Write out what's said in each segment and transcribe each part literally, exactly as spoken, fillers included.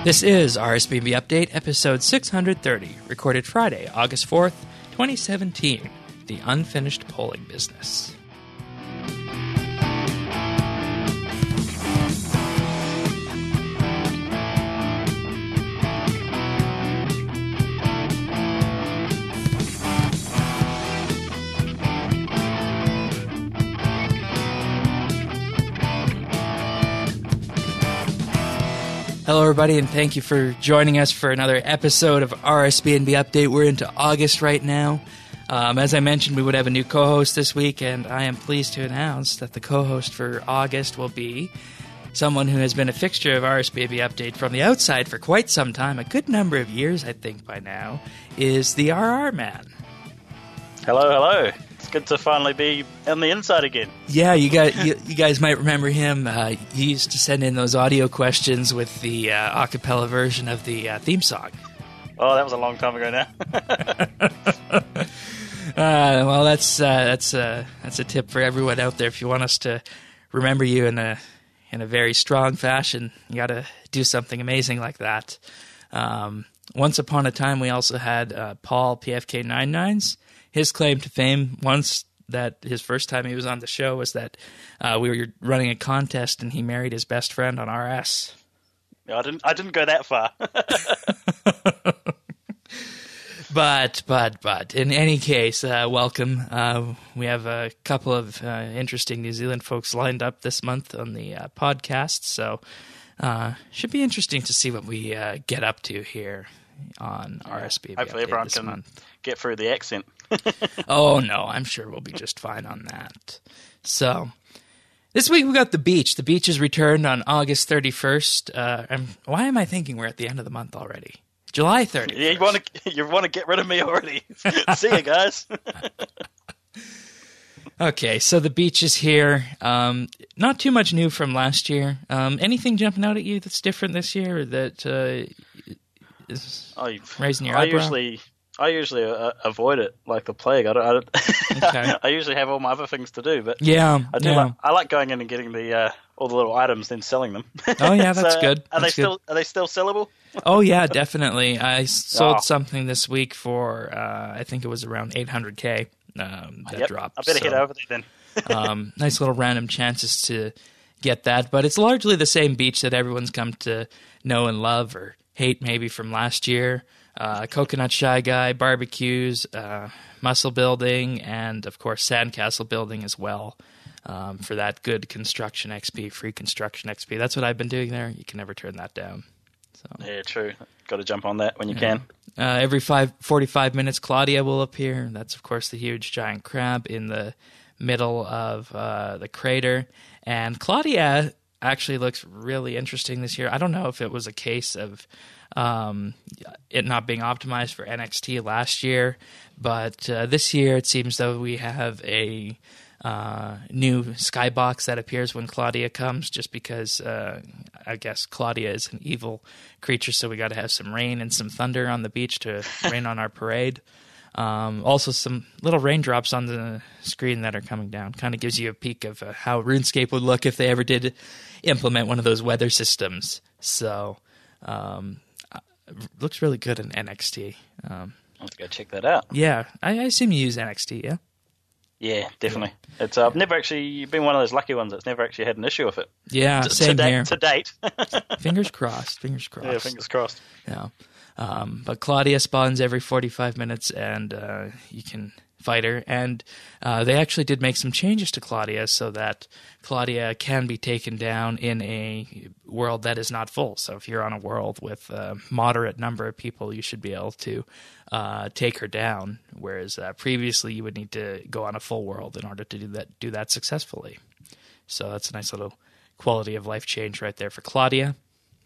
This is R S B B Update, episode six hundred thirty, recorded Friday, August fourth, twenty seventeen, The Unfinished Polling Business. Hello, everybody, and thank you for joining us for another episode of R S B N B Update. We're into August right now. Um, as I mentioned, we would have a new co-host this week, and I am pleased to announce that the co-host for August will be someone who has been a fixture of R S B N B Update from the outside for quite some time, a good number of years, I think, by now, is the R R Man. Hello, hello. It's good to finally be on the inside again. Yeah, you guys, you, you guys might remember him. Uh, he used to send in those audio questions with the uh, a cappella version of the uh, theme song. Oh, that was a long time ago now. uh, well, that's uh, that's uh, that's a tip for everyone out there. If you want us to remember you in a in a very strong fashion, you got to do something amazing like that. Um, once upon a time, we also had uh, Paul P F K ninety-nines. His claim to fame, once that his first time he was on the show, was that uh, we were running a contest and he married his best friend on R S. No, I didn't. I didn't go that far. but, but, but, in any case, uh, welcome. Uh, we have a couple of uh, interesting New Zealand folks lined up this month on the uh, podcast, so uh, should be interesting to see what we uh, get up to here on R S B B Hopefully, Update everyone this can month. Get through the accent. Oh, no, I'm sure we'll be just fine on that. So, this week we got the beach. The beach is returned on August thirty-first. Uh, I'm, why am I thinking we're at the end of the month already? July thirtieth. Yeah, you want to you want to get rid of me already? See you guys. Okay, so the beach is here. Um, not too much new from last year. Um, anything jumping out at you that's different this year, or that uh, is I, raising your I eyebrow? usually I usually uh, avoid it like the plague. I don't. I, don't Okay. I usually have all my other things to do, but Yeah, I do. yeah. Like, I like going in and getting the uh, all the little items, then selling them. Oh, yeah, that's So, good. Are That's they good. still Are they still sellable? Oh, yeah, definitely. I sold Oh. something this week for, uh, I think it was around eight hundred K um, that Yep. dropped. I better so, head over there then. um, nice little random chances to get that. But it's largely the same beach that everyone's come to know and love, or hate maybe from last year. Uh, Coconut Shy Guy, barbecues, uh, muscle building, and, of course, sandcastle building as well. Um, for that good construction X P, free construction X P. That's what I've been doing there. You can never turn that down. So, Yeah, true. Got to jump on that when you yeah. can. Uh, every five, forty-five minutes, Claudia will appear. That's, of course, the huge giant crab in the middle of uh, the crater. And Claudia actually looks really interesting this year. I don't know if it was a case of um, it not being optimized for N X T last year, but uh, this year it seems though we have a uh, new skybox that appears when Claudia comes, just because uh, I guess Claudia is an evil creature, so we got to have some rain and some thunder on the beach to rain on our parade. Um, also, some little raindrops on the screen that are coming down. Kind of gives you a peek of uh, how RuneScape would look if they ever did implement one of those weather systems. So, um, looks really good in N X T. Um, I'll have to go check that out. yeah, I, I assume you use N X T, yeah? Yeah, definitely. It's uh, I've never actually been one of those lucky ones that's never actually had an issue with it. Yeah, to, same to date, here. To date. Fingers crossed, fingers crossed. Yeah, fingers crossed. Yeah. Um, but Claudia spawns every forty-five minutes, and uh, you can fight her. And uh, they actually did make some changes to Claudia so that Claudia can be taken down in a world that is not full. So if you're on a world with a moderate number of people, you should be able to uh, take her down, whereas uh, previously you would need to go on a full world in order to do that, do that successfully. So that's a nice little quality of life change right there for Claudia.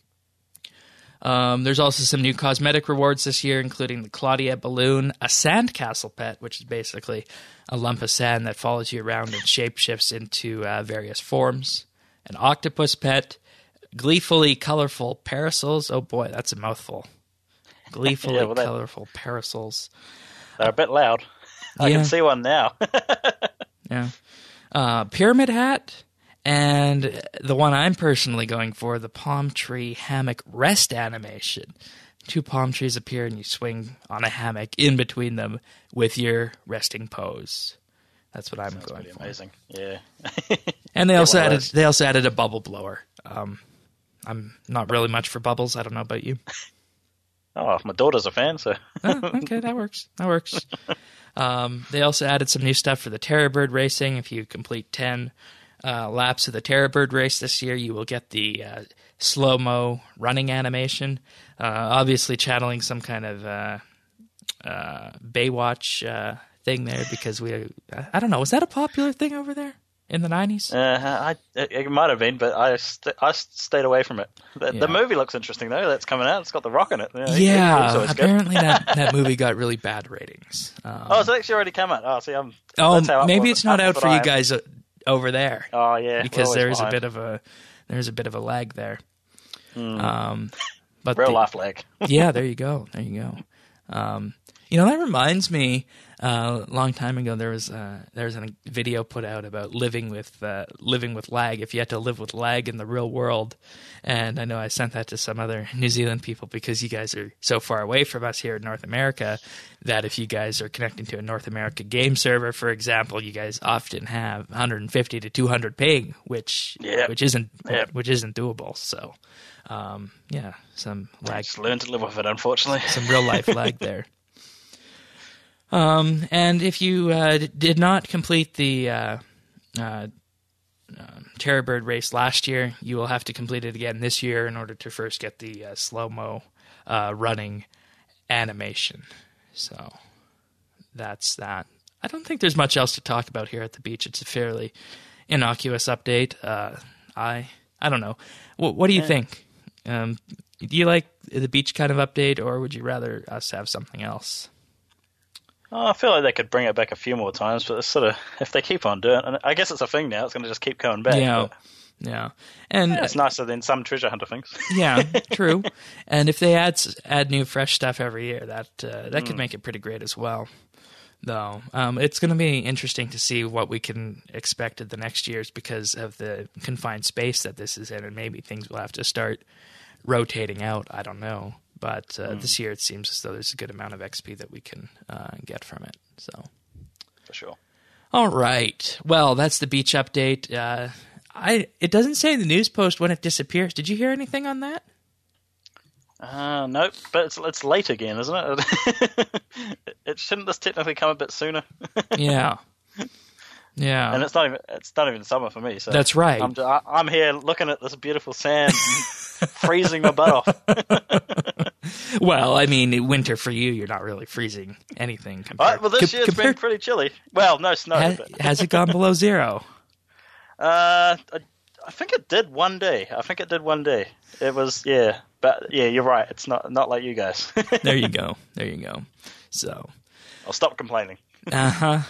Um, there's also some new cosmetic rewards this year, including the Claudia Balloon, a sandcastle pet, which is basically a lump of sand that follows you around and shapeshifts into uh, various forms, an octopus pet, gleefully colorful parasols. Oh boy, that's a mouthful. Gleefully Yeah, well, that- colorful parasols. They're a bit loud. I Yeah. can see one now. Yeah. Uh, pyramid hat And the one I'm personally going for, the palm tree hammock rest animation. Two palm trees appear and you swing on a hammock in between them with your resting pose. That's what I'm Sounds going pretty for. Amazing, yeah. And they also added those. they also added a bubble blower. Um, I'm not really much for bubbles. I don't know about you. Oh, my daughter's a fan, so Oh, okay, that works. That works. Um, they also added some new stuff for the Terrorbird racing. If you complete ten uh, laps of the Terrorbird race this year, you will get the uh, slow-mo running animation. Uh, obviously channeling some kind of uh, uh, Baywatch uh, thing there because we, I don't know, was that a popular thing over there in the nineties? uh, I, it, it might have been, but I st- I stayed away from it. The, Yeah. the movie looks interesting though. That's coming out. It's got The Rock in it. You know, he- he Yeah, looks always good. apparently that, that movie got really bad ratings. Um, Oh, it's actually already come out. Oh, see, I'm. oh, that's how up maybe with- it's not up out with for I you am. guys uh, over there. Oh yeah, Because we're there always is a behind. bit of a there's a bit of a lag there. Um, but real the- life lag. yeah, there you go. There you go. Um, you know, that reminds me. Uh, a long time ago, there was uh, there was a video put out about living with uh, living with lag. If you had to live with lag in the real world, and I know I sent that to some other New Zealand people because you guys are so far away from us here in North America that if you guys are connecting to a North America game server, for example, you guys often have one fifty to two hundred ping, which Yeah. which isn't Yeah. which isn't doable. So, um, yeah, some lag, Just learn to live with it, unfortunately. some real life lag there. Um, and if you uh, d- did not complete the uh, uh, uh, Terrorbird race last year, you will have to complete it again this year in order to first get the uh, slow-mo uh, running animation. So that's that. I don't think there's much else to talk about here at the beach. It's a fairly innocuous update. Uh, I I don't know. What, what do you Yeah. think? Um, do you like the beach kind of update, or would you rather us have something else? Oh, I feel like they could bring it back a few more times, but it's sort of if they keep on doing it, and I guess it's a thing now. It's going to just keep coming back. Yeah, but yeah, and it's nicer than some treasure hunter things. yeah, true. And if they add s- add new fresh stuff every year, that uh, that could make it pretty great as well. Though um, it's going to be interesting to see what we can expect at the next years because of the confined space that this is in, and maybe things will have to start rotating out. I don't know, but uh, this year it seems as though there's a good amount of X P that we can uh, get from it. So. For sure. All right. Well, that's the beach update. Uh, I it doesn't say in the news post when it disappears. Did you hear anything on that? Uh, nope, but it's it's late again, isn't it? it, it shouldn't this technically come a bit sooner? Yeah. Yeah. And it's not even it's not even summer for me. So That's right. I'm I- I'm here looking at this beautiful sand, and freezing my butt off. Well, I mean, winter for you, you're not really freezing anything All compared. right, well, this com- year's been compared- pretty chilly. Well, no snow. ha- but, has it gone below zero? uh, I, I think it did one day. I think it did one day. It was yeah, but yeah, you're right. It's not not like you guys. There you go. There you go. So, I'll stop complaining. uh huh.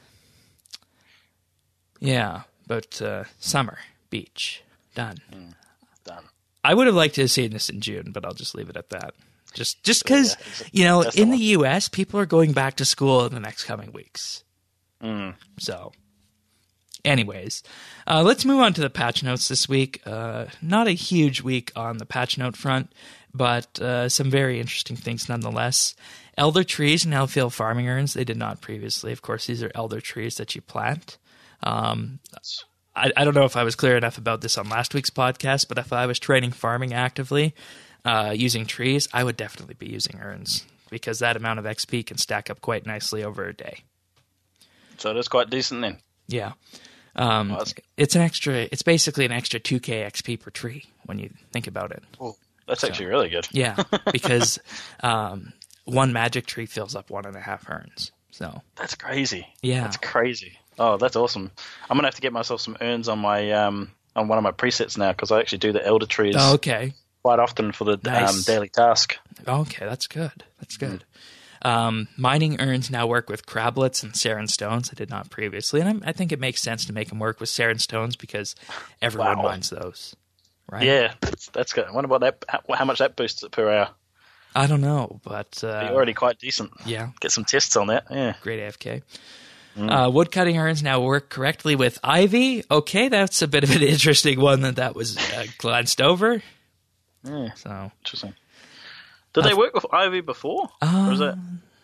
Yeah, but uh, summer, beach, done. Done. I would have liked to have seen this in June, but I'll just leave it at that. Just just because, Yeah, exactly. you know, That's the in the one. U S, people are going back to school in the next coming weeks. Mm. So, anyways, uh, let's move on to the patch notes this week. Uh, not a huge week on the patch note front, but uh, some very interesting things nonetheless. Elder trees now fill farming urns. They did not previously. Of course, these are elder trees that you plant. Um, I, I don't know if I was clear enough about this on last week's podcast, but if I was training farming actively uh, using trees, I would definitely be using urns because that amount of X P can stack up quite nicely over a day. So it is quite decent then. Yeah. Um, Well, that's- it's an extra, it's basically an extra two K X P per tree when you think about it. Oh, that's actually really good. Yeah. Because um, one magic tree fills up one and a half urns. So, That's crazy. yeah. That's crazy. Oh, that's awesome. I'm gonna have to get myself some urns on my um on one of my presets now because I actually do the elder trees Oh, okay. quite often for the Nice. um, daily task. Okay, that's good. That's good. Um, mining urns now work with crablets and Saren stones. I did not previously. And I'm, I think it makes sense to make them work with Saren stones because everyone Wow. mines those. Right? Yeah, that's, that's good. I wonder what that how, how much that boosts it per hour. I don't know, but uh, You're already quite decent. yeah. Get some tests on that. Yeah. Great A F K. Uh, woodcutting urns now work correctly with ivy. Okay, that's a bit of an interesting one that that was uh, glanced over. Yeah. So Interesting. Did Uh, they work with ivy before? or is that,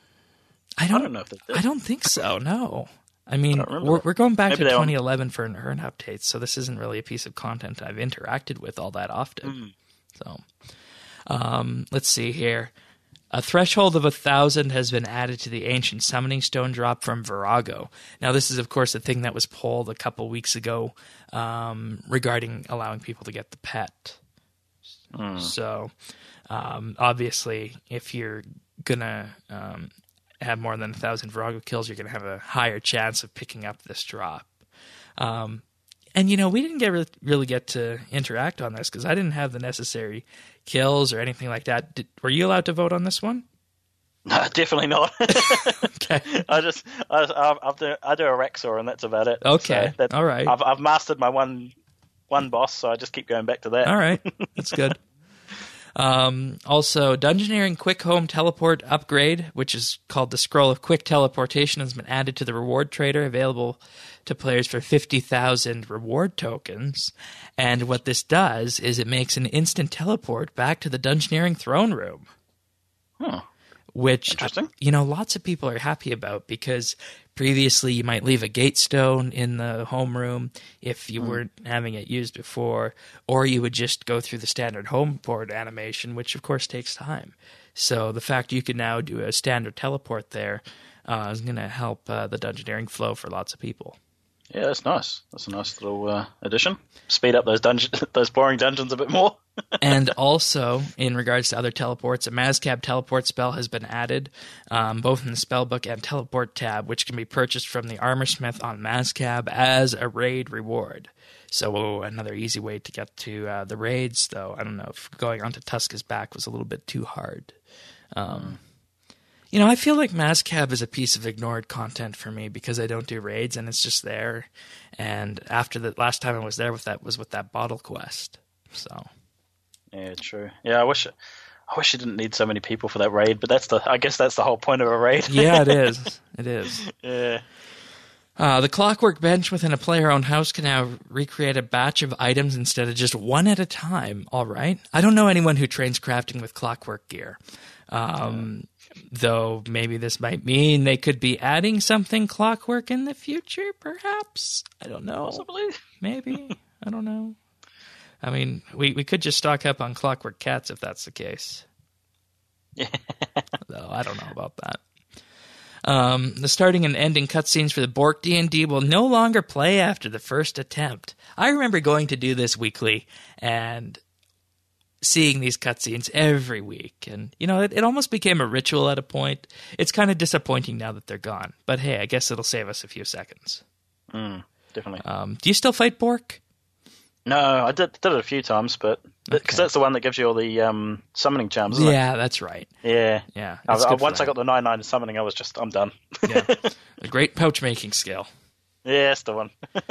I don't, I don't know if they did. I don't think so. No, I mean don't remember we're that. we're going back Maybe to they all- twenty eleven for an urn update, so this isn't really a piece of content I've interacted with all that often. Mm. So, um, let's see here. A threshold of a thousand has been added to the ancient summoning stone drop from Virago. Now, this is, of course, a thing that was pulled a couple weeks ago um, regarding allowing people to get the pet. Mm. So, um, obviously, if you're gonna um, have more than a thousand Virago kills, you're gonna have a higher chance of picking up this drop. Um, and you know, we didn't get re- really get to interact on this because I didn't have the necessary kills or anything like that. Did, were you allowed to vote on this one? No, definitely not. Okay. I just I, I, I, do, I do a Rexor and that's about it. Okay. So that, All right. I've I've mastered my one one boss, so I just keep going back to that. All right. That's good. Um, also, Dungeoneering Quick Home Teleport upgrade, which is called the Scroll of Quick Teleportation, has been added to the reward trader, available to players for fifty thousand reward tokens. And what this does is it makes an instant teleport back to the Dungeoneering throne room. Huh. Which, Interesting. you know, lots of people are happy about because previously you might leave a gate stone in the homeroom if you mm. weren't having it used before, or you would just go through the standard home port animation, which of course takes time. So the fact you can now do a standard teleport there uh, is going to help uh, the dungeoneering flow for lots of people. Yeah, that's nice. That's a nice little uh, addition. Speed up those dungeon, those boring dungeons a bit more. And also, in regards to other teleports, a Mazcab teleport spell has been added, um, both in the spellbook and teleport tab, which can be purchased from the Armorsmith on Mazcab as a raid reward. So another easy way to get to uh, the raids, though. I don't know if going onto Tuska's back was a little bit too hard. Um, mm. You know, I feel like Mazcab is a piece of ignored content for me because I don't do raids and it's just there. And after the last time I was there with that was with that bottle quest. So, yeah, true. Yeah, I wish I wish you didn't need so many people for that raid, but that's the I guess that's the whole point of a raid. Yeah, it is. It is. Yeah. Uh, the Clockwork Bench within a player-owned house can now recreate a batch of items instead of just one at a time. All right. I don't know anyone who trains crafting with Clockwork gear. Um, though maybe this might mean they could be adding something Clockwork in the future, perhaps. I don't know. Possibly. Maybe. I don't know. I mean, we, we could just stock up on Clockwork Cats if that's the case. Yeah. Though I don't know about that. Um, the starting and ending cutscenes for the Bork D and D will no longer play after the first attempt. I remember going to do this weekly and seeing these cutscenes every week. And, you know, it, it almost became a ritual at a point. It's kind of disappointing now that they're gone. But hey, I guess it'll save us a few seconds. Mm, definitely. Um, do you still fight Bork? No, I did, did it a few times, but because okay. that's the one that gives you all the um, summoning charms, isn't yeah, it? that's right. Yeah, yeah. I, I, once I got the nine nine summoning, I was just, I'm done. Yeah, a great pouch making skill. Yeah, that's the one.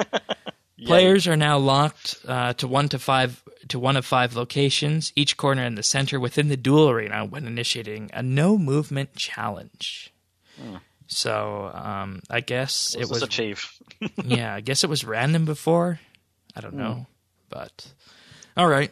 Players are now locked uh, to one to five to one of five locations, each corner in the center within the duel arena when initiating a no movement challenge. Hmm. So um, I guess What's it was achieve. Yeah, I guess it was random before. I don't know. Hmm. But, all right.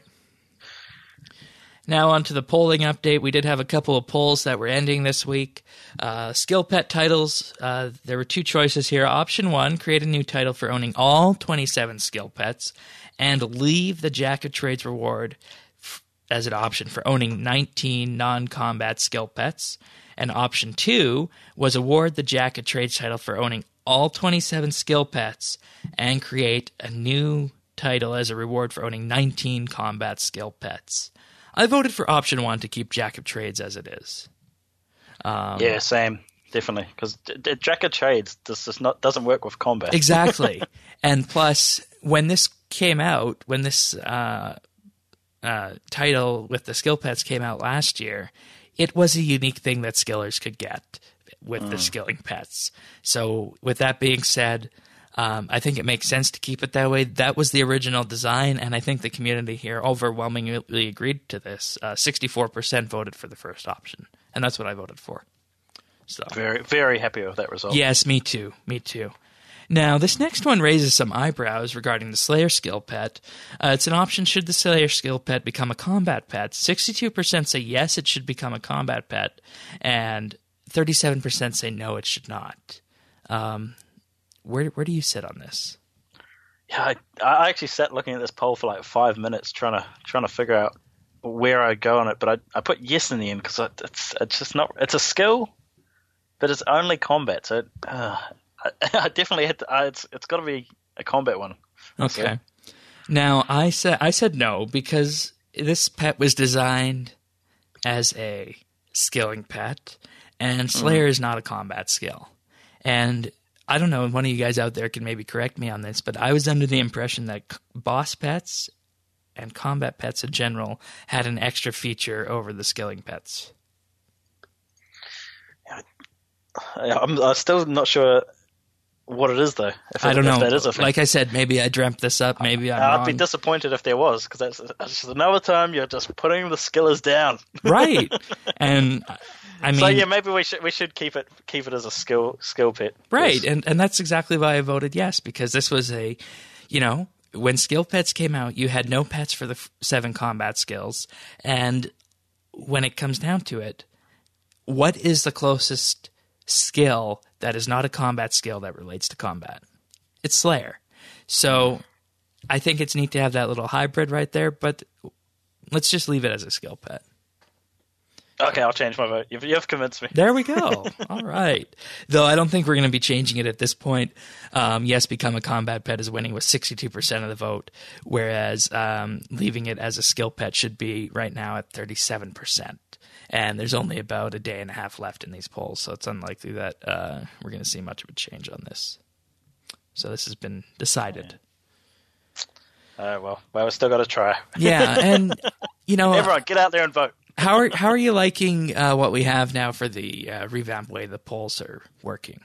Now on to the polling update. We did have a couple of polls that were ending this week. Uh, skill pet titles, uh, there were two choices here. Option one, create a new title for owning all twenty-seven skill pets and leave the Jack of Trades reward f- as an option for owning nineteen non-combat skill pets. And option two was award the Jack of Trades title for owning all twenty-seven skill pets and create a new title as a reward for owning nineteen combat skill pets. I voted for option one to keep Jack of Trades as it is. Um, yeah, same, definitely, because d- d- Jack of Trades does, does not doesn't work with combat. Exactly, and plus, when this came out, when this uh, uh, title with the skill pets came out last year, it was a unique thing that skillers could get with mm. the skilling pets. So, with that being said, Um, I think it makes sense to keep it that way. That was the original design, and I think the community here overwhelmingly agreed to this. Uh, sixty-four percent voted for the first option, and that's what I voted for. So Very, very happy with that result. yes, me too. Me too. Now, this next one raises some eyebrows regarding the Slayer skill pet. Uh, it's an option should the Slayer skill pet become a combat pet. sixty-two percent say yes, it should become a combat pet, and thirty-seven percent say no, it should not. Um, where where do you sit on this? Yeah, I, I actually sat looking at this poll for like five minutes trying to trying to figure out where I go on it, but I I put yes in the end because it's it's just not it's a skill, but it's only combat. So uh, I, I definitely had to. Uh, it's it's got to be a combat one. Okay. So. Now I said I said no because this pet was designed as a skilling pet, and Slayer mm. is not a combat skill. And I don't know, one of you guys out there can maybe correct me on this, but I was under the impression that boss pets and combat pets in general had an extra feature over the skilling pets. I'm, I'm still not sure what it is, though. If it, I don't know. If that is a thing. Like I said, maybe I dreamt this up. Maybe I'm I'd wrong. be disappointed if there was, because that's, that's just another time you're just putting the skillers down. Right. And I mean, so yeah, maybe we should we should keep it keep it as a skill skill pet. Right. Yes. And and that's exactly why I voted yes, because this was a, you know, when skill pets came out, you had no pets for the f- seven combat skills, and when it comes down to it, what is the closest skill that is not a combat skill that relates to combat? It's Slayer. So I think it's neat to have that little hybrid right there, but let's just leave it as a skill pet. Okay, I'll change my vote. You've, you've convinced me. There we go. All right. Though I don't think we're going to be changing it at this point. Um, yes, become a combat pet is winning with sixty-two percent of the vote, whereas um, leaving it as a skill pet should be right now at thirty-seven percent. And there's only about a day and a half left in these polls, so it's unlikely that uh, we're going to see much of a change on this. So this has been decided. Uh, well, well, we've still got to try. Yeah, and, you know... Everyone, get out there and vote. How are how are you liking uh, what we have now for the uh, revamped way the polls are working?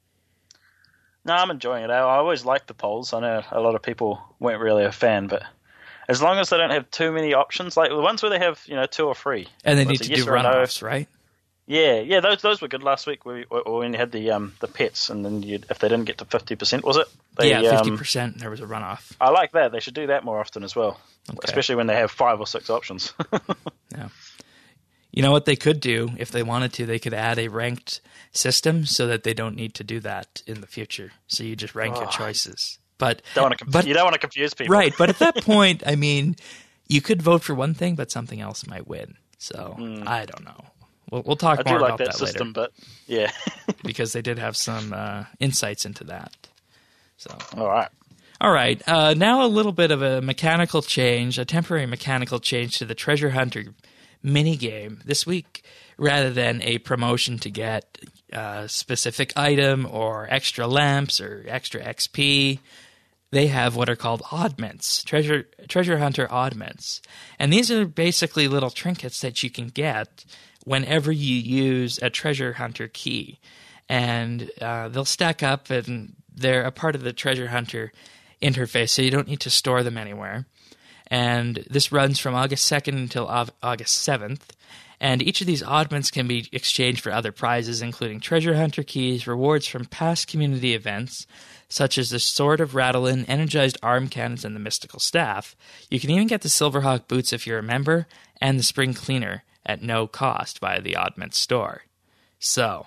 No, I'm enjoying it. I always like the polls. I know a lot of people weren't really a fan, but as long as they don't have too many options, like the ones where they have, you know, two or three, and they need to yes do runoffs, no. right? Yeah, yeah, those those were good last week. We, when you had the um the pets, and then you if they didn't get to fifty percent, was it? They, yeah, fifty percent. Um, there was a runoff. I like that. They should do that more often as well, okay. Especially when they have five or six options. Yeah. You know what they could do if they wanted to? They could add a ranked system so that they don't need to do that in the future. So you just rank oh, your choices. But, don't want to conf- but you don't want to confuse people, right? But at that point, I mean, you could vote for one thing, but something else might win. So mm. I don't know. We'll, we'll talk I more do like about that, that system, later. But yeah, because they did have some uh, insights into that. So all right. All right. Uh, now a little bit of a mechanical change, a temporary mechanical change to the Treasure Hunter minigame this week. Rather than a promotion to get a specific item or extra lamps or extra X P, they have what are called oddments, treasure treasure hunter oddments. And these are basically little trinkets that you can get whenever you use a treasure hunter key. And uh, they'll stack up, and they're a part of the treasure hunter interface, so you don't need to store them anywhere. And this runs from August second until August seventh. And each of these oddments can be exchanged for other prizes, including treasure hunter keys, rewards from past community events, such as the Sword of Rattlin, energized arm cannons, and the mystical staff. You can even get the Silverhawk boots if you're a member, and the spring cleaner at no cost via the oddment store. So,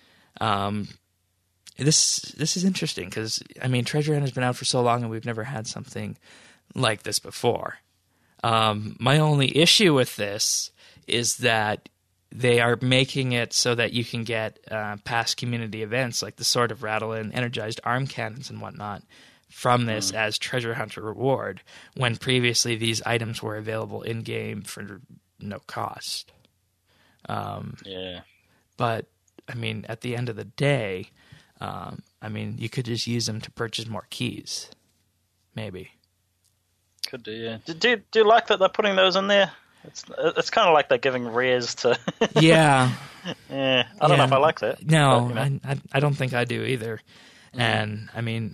um, this this is interesting because, I mean, Treasure Hunt has been out for so long and we've never had something like this before. Um, my only issue with this is that they are making it so that you can get uh, past community events like the Sword of Rattlin, energized arm cannons, and whatnot from this mm. as Treasure Hunter reward, when previously these items were available in-game for no cost. Um, yeah. But, I mean, at the end of the day, um, I mean, you could just use them to purchase more keys. Maybe. Could do, yeah. Do, do, do you like that they're putting those in there? It's it's kind of like they're giving rares to... yeah. Yeah. I don't yeah. know if I like that. No, but, you know. I, I don't think I do either. Mm. And, I mean...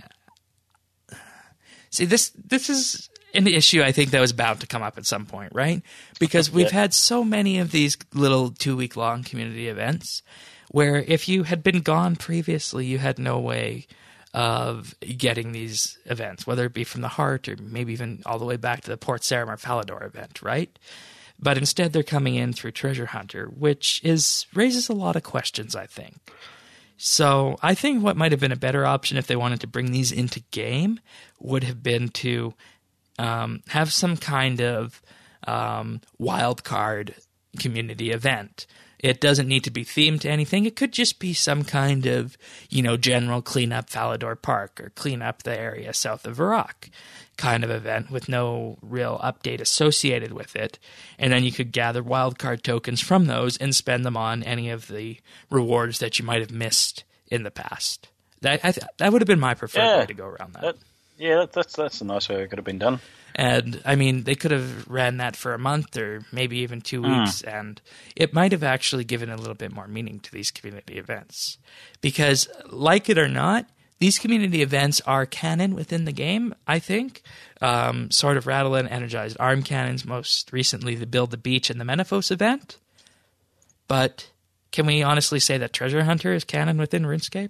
See, this this is an issue I think that was bound to come up at some point, right? Because we've yeah. had so many of these little two-week-long community events where if you had been gone previously, you had no way of getting these events, whether it be from the heart or maybe even all the way back to the Port Sarim Falador event, right? But instead, they're coming in through Treasure Hunter, which is raises a lot of questions, I think. So I think what might have been a better option if they wanted to bring these into game would have been to um, have some kind of um, wild card community event. It doesn't need to be themed to anything. It could just be some kind of, you know, general clean up Falador Park or clean up the area south of Varrock kind of event with no real update associated with it. And then you could gather wildcard tokens from those and spend them on any of the rewards that you might have missed in the past. That I th- that would have been my preferred yeah, way to go around that. that yeah, that, that's that's a nice way it could have been done. And, I mean, they could have ran that for a month or maybe even two weeks, mm. and it might have actually given a little bit more meaning to these community events. Because, like it or not, these community events are canon within the game, I think. Um, Sword of Rattle Energized Arm Cannons, most recently the Build the Beach and the Menaphos event. But can we honestly say that Treasure Hunter is canon within RuneScape?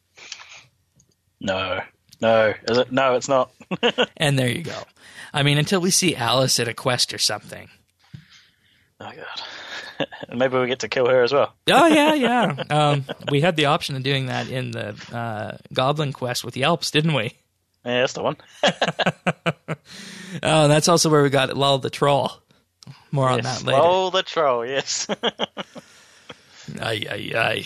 No. No. Is it? No, it's not. And there you go. I mean, until we see Alice in a quest or something. Oh, God. Maybe we get to kill her as well. Oh, yeah, yeah. Um, we had the option of doing that in the uh, Goblin quest with Yelps, didn't we? Yeah, that's the one. Oh, that's also where we got Lull the Troll. More yes, on that later. Lull the Troll, yes. Ay, ay, ay.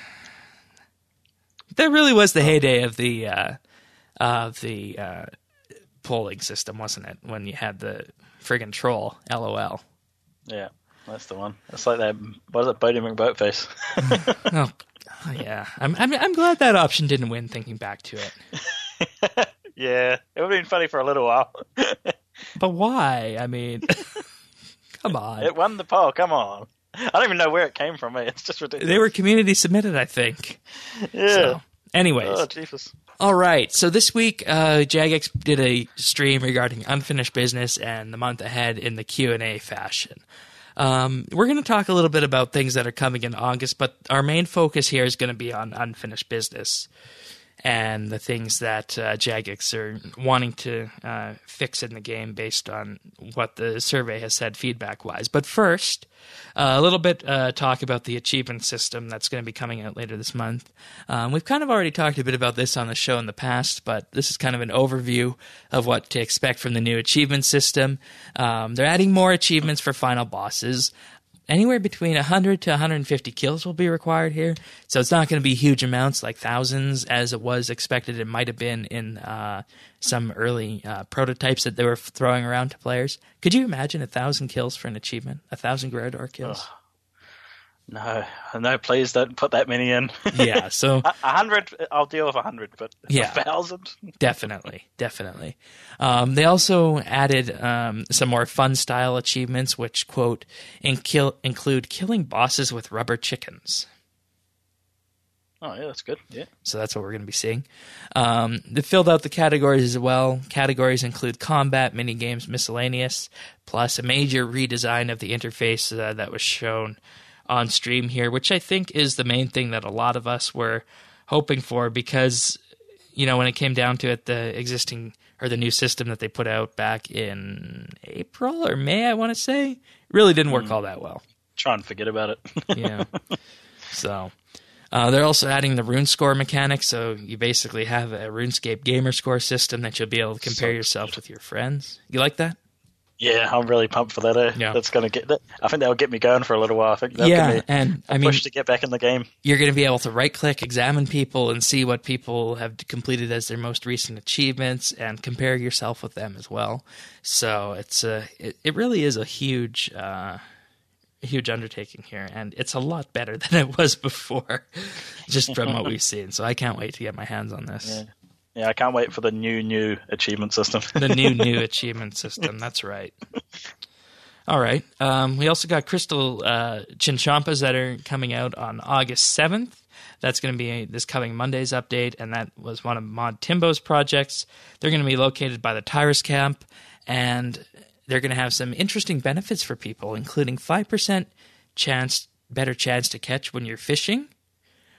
That really was the heyday of the, uh, of the uh, polling system, wasn't it? When you had the friggin' troll, LOL. Yeah. That's the one. It's like that. What is it, Bodie McBoatface? oh, oh, yeah. I'm, I'm I'm glad that option didn't win. Thinking back to it. Yeah, it would have been funny for a little while. But why? I mean, come on. It won the poll. Come on. I don't even know where it came from. Mate. It's just ridiculous. They were community submitted, I think. Yeah. So, anyways. Oh, Jesus. All right. So this week, uh, Jagex did a stream regarding unfinished business and the month ahead in the Q and A fashion. Um, we're going to talk a little bit about things that are coming in August, but our main focus here is going to be on unfinished business and the things that uh, Jagex are wanting to uh, fix in the game based on what the survey has said feedback-wise. But first, uh, a little bit uh, talk about the achievement system that's going to be coming out later this month. Um, we've kind of already talked a bit about this on the show in the past, but this is kind of an overview of what to expect from the new achievement system. Um, they're adding more achievements for final bosses. Anywhere between one hundred to one hundred fifty kills will be required here. So it's not going to be huge amounts like thousands as it was expected. It might have been in uh, some early uh, prototypes that they were throwing around to players. Could you imagine a thousand kills for an achievement? A thousand Guerrador kills? Oh, no, no, please don't put that many in. Yeah, so... A hundred, I'll deal with a hundred, but yeah, a thousand? Definitely, definitely. Um, they also added um, some more fun-style achievements, which, quote, in kill, include killing bosses with rubber chickens. Oh, yeah, that's good, yeah. So that's what we're going to be seeing. Um, they filled out the categories as well. Categories include combat, minigames, miscellaneous, plus a major redesign of the interface uh, that was shown on stream here, which I think is the main thing that a lot of us were hoping for because, you know, when it came down to it, the existing or the new system that they put out back in April or May, I want to say, really didn't work mm. all that well. Try and forget about it. Yeah. So uh, they're also adding the rune score mechanic, so you basically have a RuneScape gamer score system that you'll be able to compare so yourself with your friends. You like that? Yeah, I'm really pumped for that. Eh? Yeah. That's gonna get. That, I think that'll get me going for a little while. I think that'll yeah, give me and a I mean, push to get back in the game. You're going to be able to right-click, examine people, and see what people have completed as their most recent achievements, and compare yourself with them as well. So it's a, it, it really is a huge, uh, huge undertaking here, and it's a lot better than it was before, just from what we've seen. So I can't wait to get my hands on this. Yeah. Yeah, I can't wait for the new, new achievement system. The new, new achievement system. That's right. All right. Um, we also got Crystal uh, Chinchampas that are coming out on August seventh. That's going to be a, this coming Monday's update, and that was one of Mod Timbo's projects. They're going to be located by the Tyrus camp, and they're going to have some interesting benefits for people, including five percent chance, better chance to catch when you're fishing,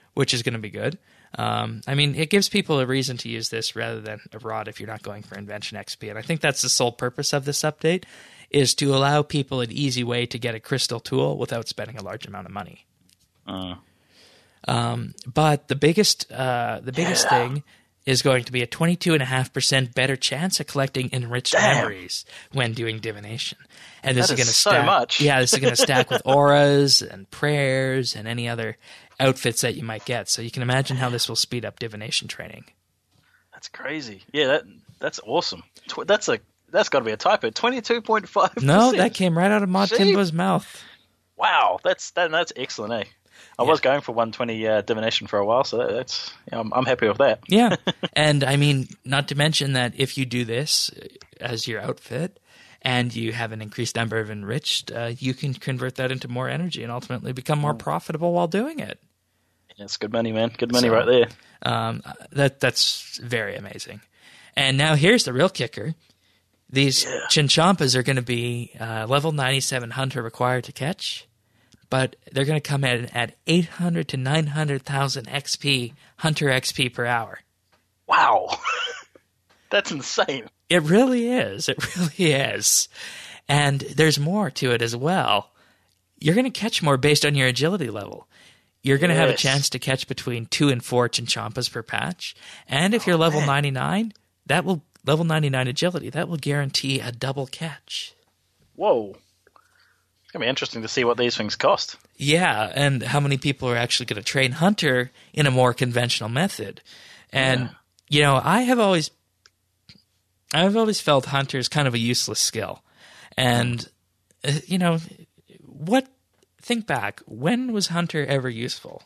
which is going to be good. Um, I mean, it gives people a reason to use this rather than a rod if you're not going for Invention X P. And I think that's the sole purpose of this update, is to allow people an easy way to get a crystal tool without spending a large amount of money. Uh. Um, but the biggest, uh, the biggest Yeah. thing is going to be a twenty-two point five percent better chance of collecting enriched Damn. memories when doing divination. And this That is going to is so stack, much. Yeah, this is going to stack with auras and prayers and any other outfits that you might get. So you can imagine how this will speed up divination training. That's crazy. Yeah, that that's awesome. Tw- that's a that's got to be a typo. Twenty-two point five. No, that came right out of Mod Gee. Timbo's mouth. Wow, that's that, that's excellent, eh? I Yeah. was going for one twenty uh, divination for a while, so that, that's yeah, I'm, I'm happy with that. Yeah. And I mean, not to mention that if you do this as your outfit and you have an increased number of enriched, uh, you can convert that into more energy and ultimately become more profitable while doing it. Yeah, it's good money, man. Good money So- right there. Um, that That's very amazing. And now here's the real kicker. These Yeah. Chinchampas are going to be uh, level ninety-seven hunter required to catch, but they're going to come in at eight hundred to nine hundred thousand X P, hunter X P per hour. Wow, that's insane. It really is. It really is. And there's more to it as well. You're going to catch more based on your agility level. You're going to have a Yes. chance to catch between two and four Chinchampas per patch. And if you're Oh, level man. ninety-nine, that will level ninety-nine agility, that will guarantee a double catch. Whoa, it's gonna be interesting to see what these things cost. Yeah, and how many people are actually going to train hunter in a more conventional method. And Yeah. you know, I have always I've always felt hunter is kind of a useless skill. And uh, you know, what think back, when was hunter ever useful?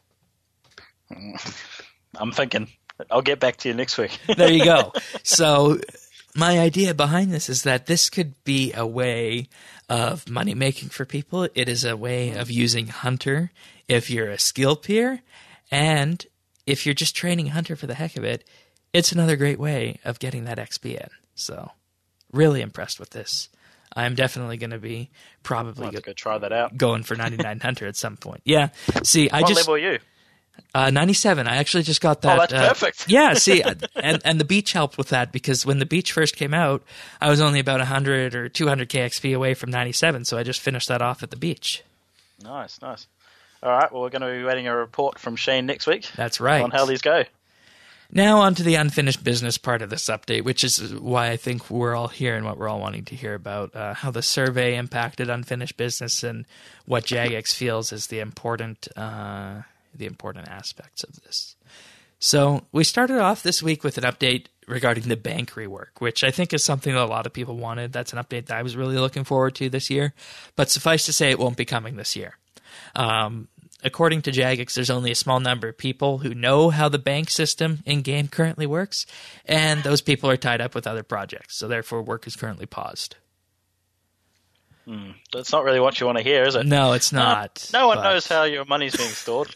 I'm thinking. I'll get back to you next week. There you go. So my idea behind this is that this could be a way of money making for people. It is a way of using hunter if you're a skill peer, and if you're just training hunter for the heck of it, it's another great way of getting that X P in. So really impressed with this. I'm definitely going to be probably Let's go- go try that out. going for ninety-nine hunter at some point. Yeah. See, I What just level are you? uh, ninety-seven. I actually just got that. Oh, that's uh, perfect. Yeah, see, and and the beach helped with that, because when the beach first came out, I was only about one hundred or two hundred K X P away from ninety-seven, so I just finished that off at the beach. Nice, nice. All right, well, we're going to be waiting a report from Shane next week That's right. on how these go. Now on to the unfinished business part of this update, which is why I think we're all here and what we're all wanting to hear about, uh, how the survey impacted unfinished business and what Jagex feels is the important uh, the important aspects of this. So we started off this week with an update regarding the bank rework, which I think is something that a lot of people wanted. That's an update that I was really looking forward to this year, but suffice to say it won't be coming this year. Um, according to Jagex, there's only a small number of people who know how the bank system in-game currently works, and those people are tied up with other projects, so therefore work is currently paused. Hmm. That's not really what you want to hear, is it? No, it's not. No one but- knows how your money's being stored.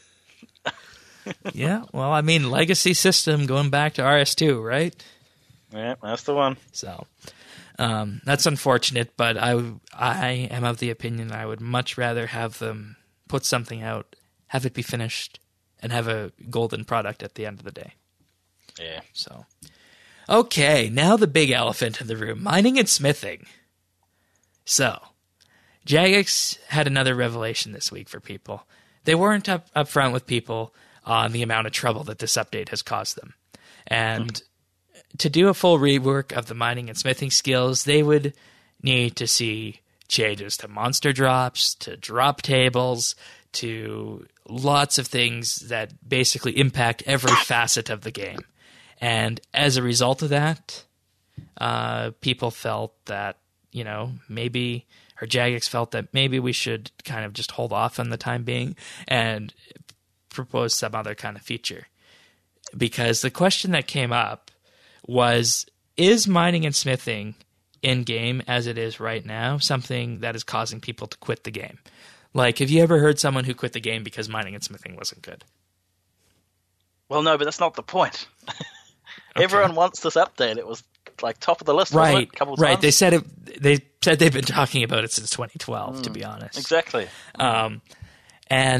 Yeah, well, I mean, legacy system going back to R S two, right? Yeah, that's the one. So um, that's unfortunate, but I, I am of the opinion I would much rather have them put something out, have it be finished, and have a golden product at the end of the day. Yeah. So, okay, now the big elephant in the room, mining and smithing. So, Jagex had another revelation this week for people. They weren't up, up front with people on the amount of trouble that this update has caused them. And to do a full rework of the mining and smithing skills, they would need to see changes to monster drops, to drop tables, to lots of things that basically impact every facet of the game. And as a result of that, uh, people felt that, you know, maybe, or Jagex felt that maybe we should kind of just hold off on the time being and propose some other kind of feature. Because the question that came up was, is mining and smithing in-game as it is right now something that is causing people to quit the game? Like, have you ever heard someone who quit the game because mining and smithing wasn't good? Well, no, but that's not the point. Everyone wants this update. It was like top of the list, wasn't Right, it? A couple of right. times. They said it. They said they've been talking about it since twenty twelve. To be honest, Exactly. Um, and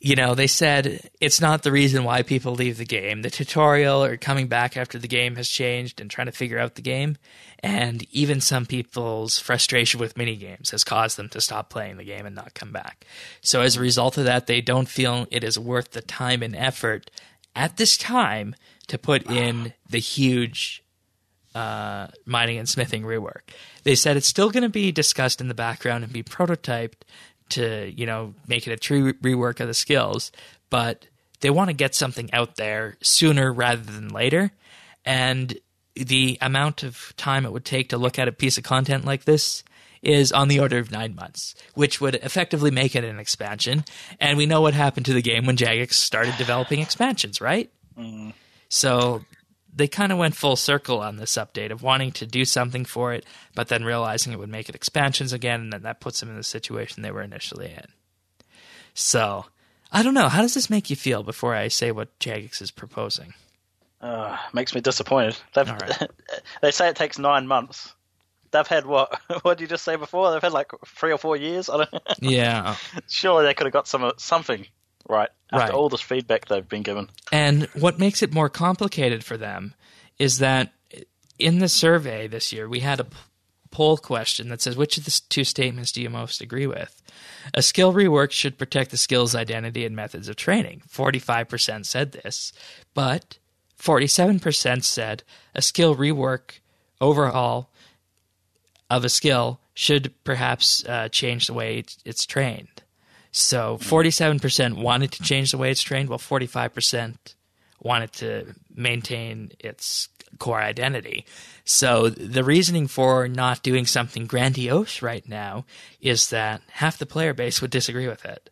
you know, they said it's not the reason why people leave the game. The tutorial or coming back after the game has changed and trying to figure out the game. And even some people's frustration with minigames has caused them to stop playing the game and not come back. So as a result of that, they don't feel it is worth the time and effort at this time to put in the huge uh, mining and smithing rework. They said it's still going to be discussed in the background and be prototyped to, you know, make it a true rework of the skills, but they want to get something out there sooner rather than later. And the amount of time it would take to look at a piece of content like this is on the order of nine months, which would effectively make it an expansion. And we know what happened to the game when Jagex started developing expansions, right? Mm. So they kind of went full circle on this update of wanting to do something for it, but then realizing it would make it expansions again, and then that puts them in the situation they were initially in. So, I don't know. How does this make you feel before I say what Jagex is proposing? Uh, makes me disappointed. They've, All right. They say it takes nine months. They've had what? What did you just say before? They've had like three or four years? I don't Yeah. Surely they could have got some something right after Right. all this feedback they've been given. And what makes it more complicated for them is that in the survey this year, we had a p- poll question that says, which of the two statements do you most agree with? A skill rework should protect the skill's identity and methods of training. forty-five percent said this, but forty-seven percent said a skill rework overhaul of a skill should perhaps uh, change the way it's, it's trained. So forty-seven percent wanted to change the way it's trained, while forty-five percent wanted to maintain its core identity. So the reasoning for not doing something grandiose right now is that half the player base would disagree with it.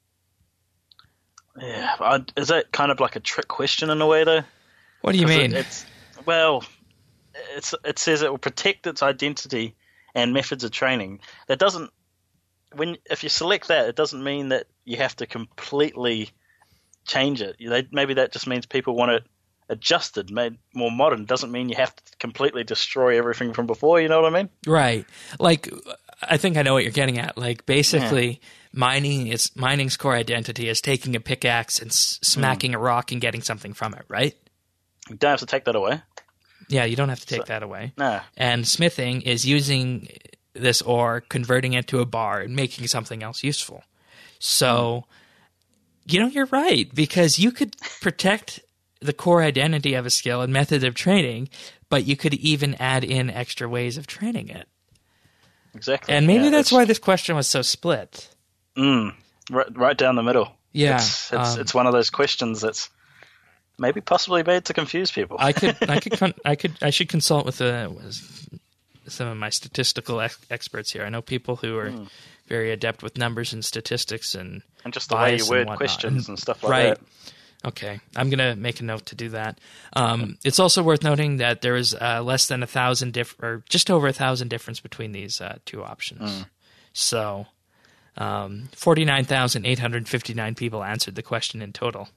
Yeah, I, is that kind of like a trick question in a way, though? What do you 'Cause mean? It, it's well, it's it says it will protect its identity and methods of training. That doesn't when if you select that, it doesn't mean that you have to completely change it. They, maybe that just means people want it adjusted, made more modern. It doesn't mean you have to completely destroy everything from before. You know what I mean? Right. Like, I think I know what you're getting at. Like, basically, yeah. mining is mining's core identity is taking a pickaxe and s- smacking mm. a rock and getting something from it, right? You don't have to take that away. Yeah, you don't have to take so, that away. No. And smithing is using this ore, converting it to a bar, and making something else useful. So, you know, you're right, because you could protect the core identity of a skill and method of training, but you could even add in extra ways of training it. Exactly. And maybe yeah, that's why this question was so split. Mm, right, right down the middle. Yeah. It's, it's, um, it's one of those questions that's maybe possibly made to confuse people. I could, I could, I could, I should consult with the, some of my statistical ex- experts here. I know people who are mm. very adept with numbers and statistics and and just the way you word questions and, and stuff like right. that. Okay, I'm going to make a note to do that. Um, it's also worth noting that there is uh, less than a thousand, diff- or just over a thousand difference between these uh, two options. Mm. So, um, forty-nine thousand eight hundred fifty-nine people answered the question in total,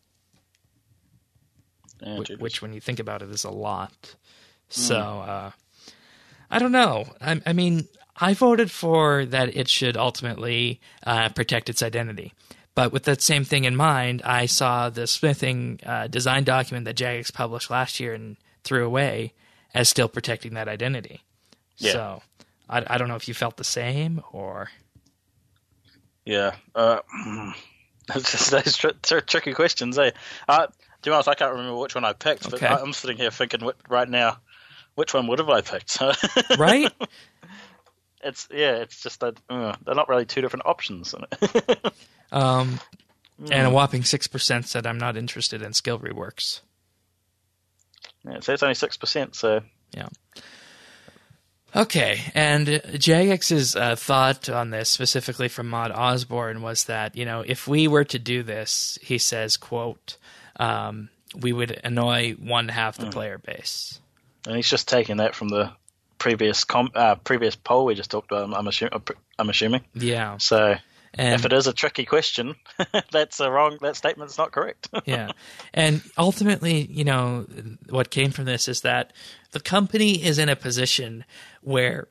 yeah, which, which, when you think about it, is a lot. Mm. So, uh, I don't know. I, I mean, I voted for that it should ultimately uh, protect its identity. But with that same thing in mind, I saw the smithing uh, design document that Jagex published last year and threw away as still protecting that identity. Yeah. So I, I don't know if you felt the same or... Yeah. Uh, it's just those tr- tr- tricky questions, eh? Uh, to be honest, I can't remember which one I picked, but okay. I'm sitting here thinking right now, which one would have I picked? Right? It's yeah, it's just that uh, they're not really two different options. um, mm. And a whopping six percent said I'm not interested in skill reworks. Yeah, so it's only six percent. So yeah. Okay, and Jagex's uh, thought on this, specifically from Maud Osborne, was that, you know, if we were to do this, he says, quote, um, we would annoy one half the mm. player base. And he's just taking that from the previous com- uh, previous poll we just talked about, I'm, assu- I'm assuming. Yeah. So and if it is a tricky question, that's a wrong. That statement's not correct. Yeah. And ultimately, you know, what came from this is that the company is in a position where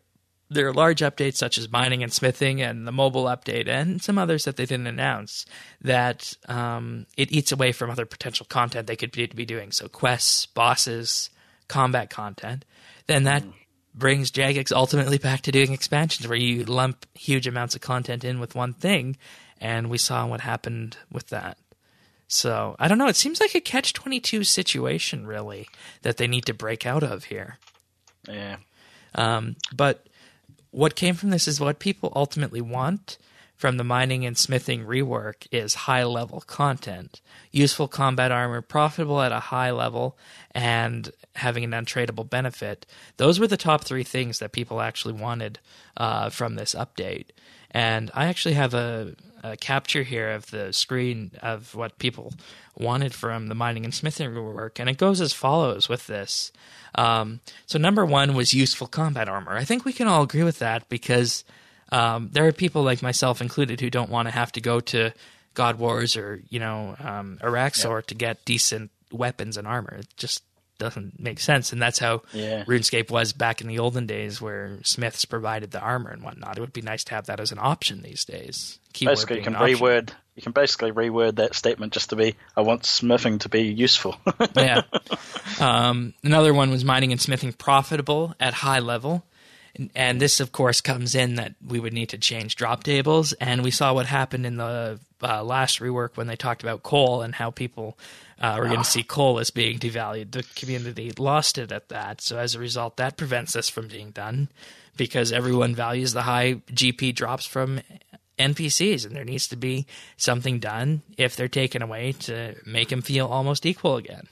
there are large updates such as mining and smithing and the mobile update and some others that they didn't announce that um, it eats away from other potential content they could be, be doing. So quests, bosses, combat content. Then that mm. brings Jagex ultimately back to doing expansions where you lump huge amounts of content in with one thing, and we saw what happened with that. So, I don't know. It seems like a catch twenty-two situation, really, that they need to break out of here. Yeah. Um, but what came from this is what people ultimately want from the mining and smithing rework is high-level content, useful combat armor, profitable at a high level, and having an untradeable benefit. Those were the top three things that people actually wanted uh, from this update. And I actually have a, a capture here of the screen of what people wanted from the mining and smithing rework, and it goes as follows with this. Um, so number one was useful combat armor. I think we can all agree with that because um, there are people like myself included who don't want to have to go to God Wars or, you know, um, Araxor yep. to get decent weapons and armor. It just doesn't make sense. And that's how yeah. RuneScape was back in the olden days where smiths provided the armor and whatnot. It would be nice to have that as an option these days. Keyword basically, you can option. reword. You can basically reword that statement just to be, I want smithing to be useful. yeah. Um, another one was mining and smithing profitable at high level. And, and this, of course, comes in that we would need to change drop tables. And we saw what happened in the uh, last rework when they talked about coal and how people uh, were going to see coal as being devalued. The community lost it at that. So as a result, that prevents this from being done because everyone values the high G P drops from N P Cs, and there needs to be something done if they're taken away to make them feel almost equal again.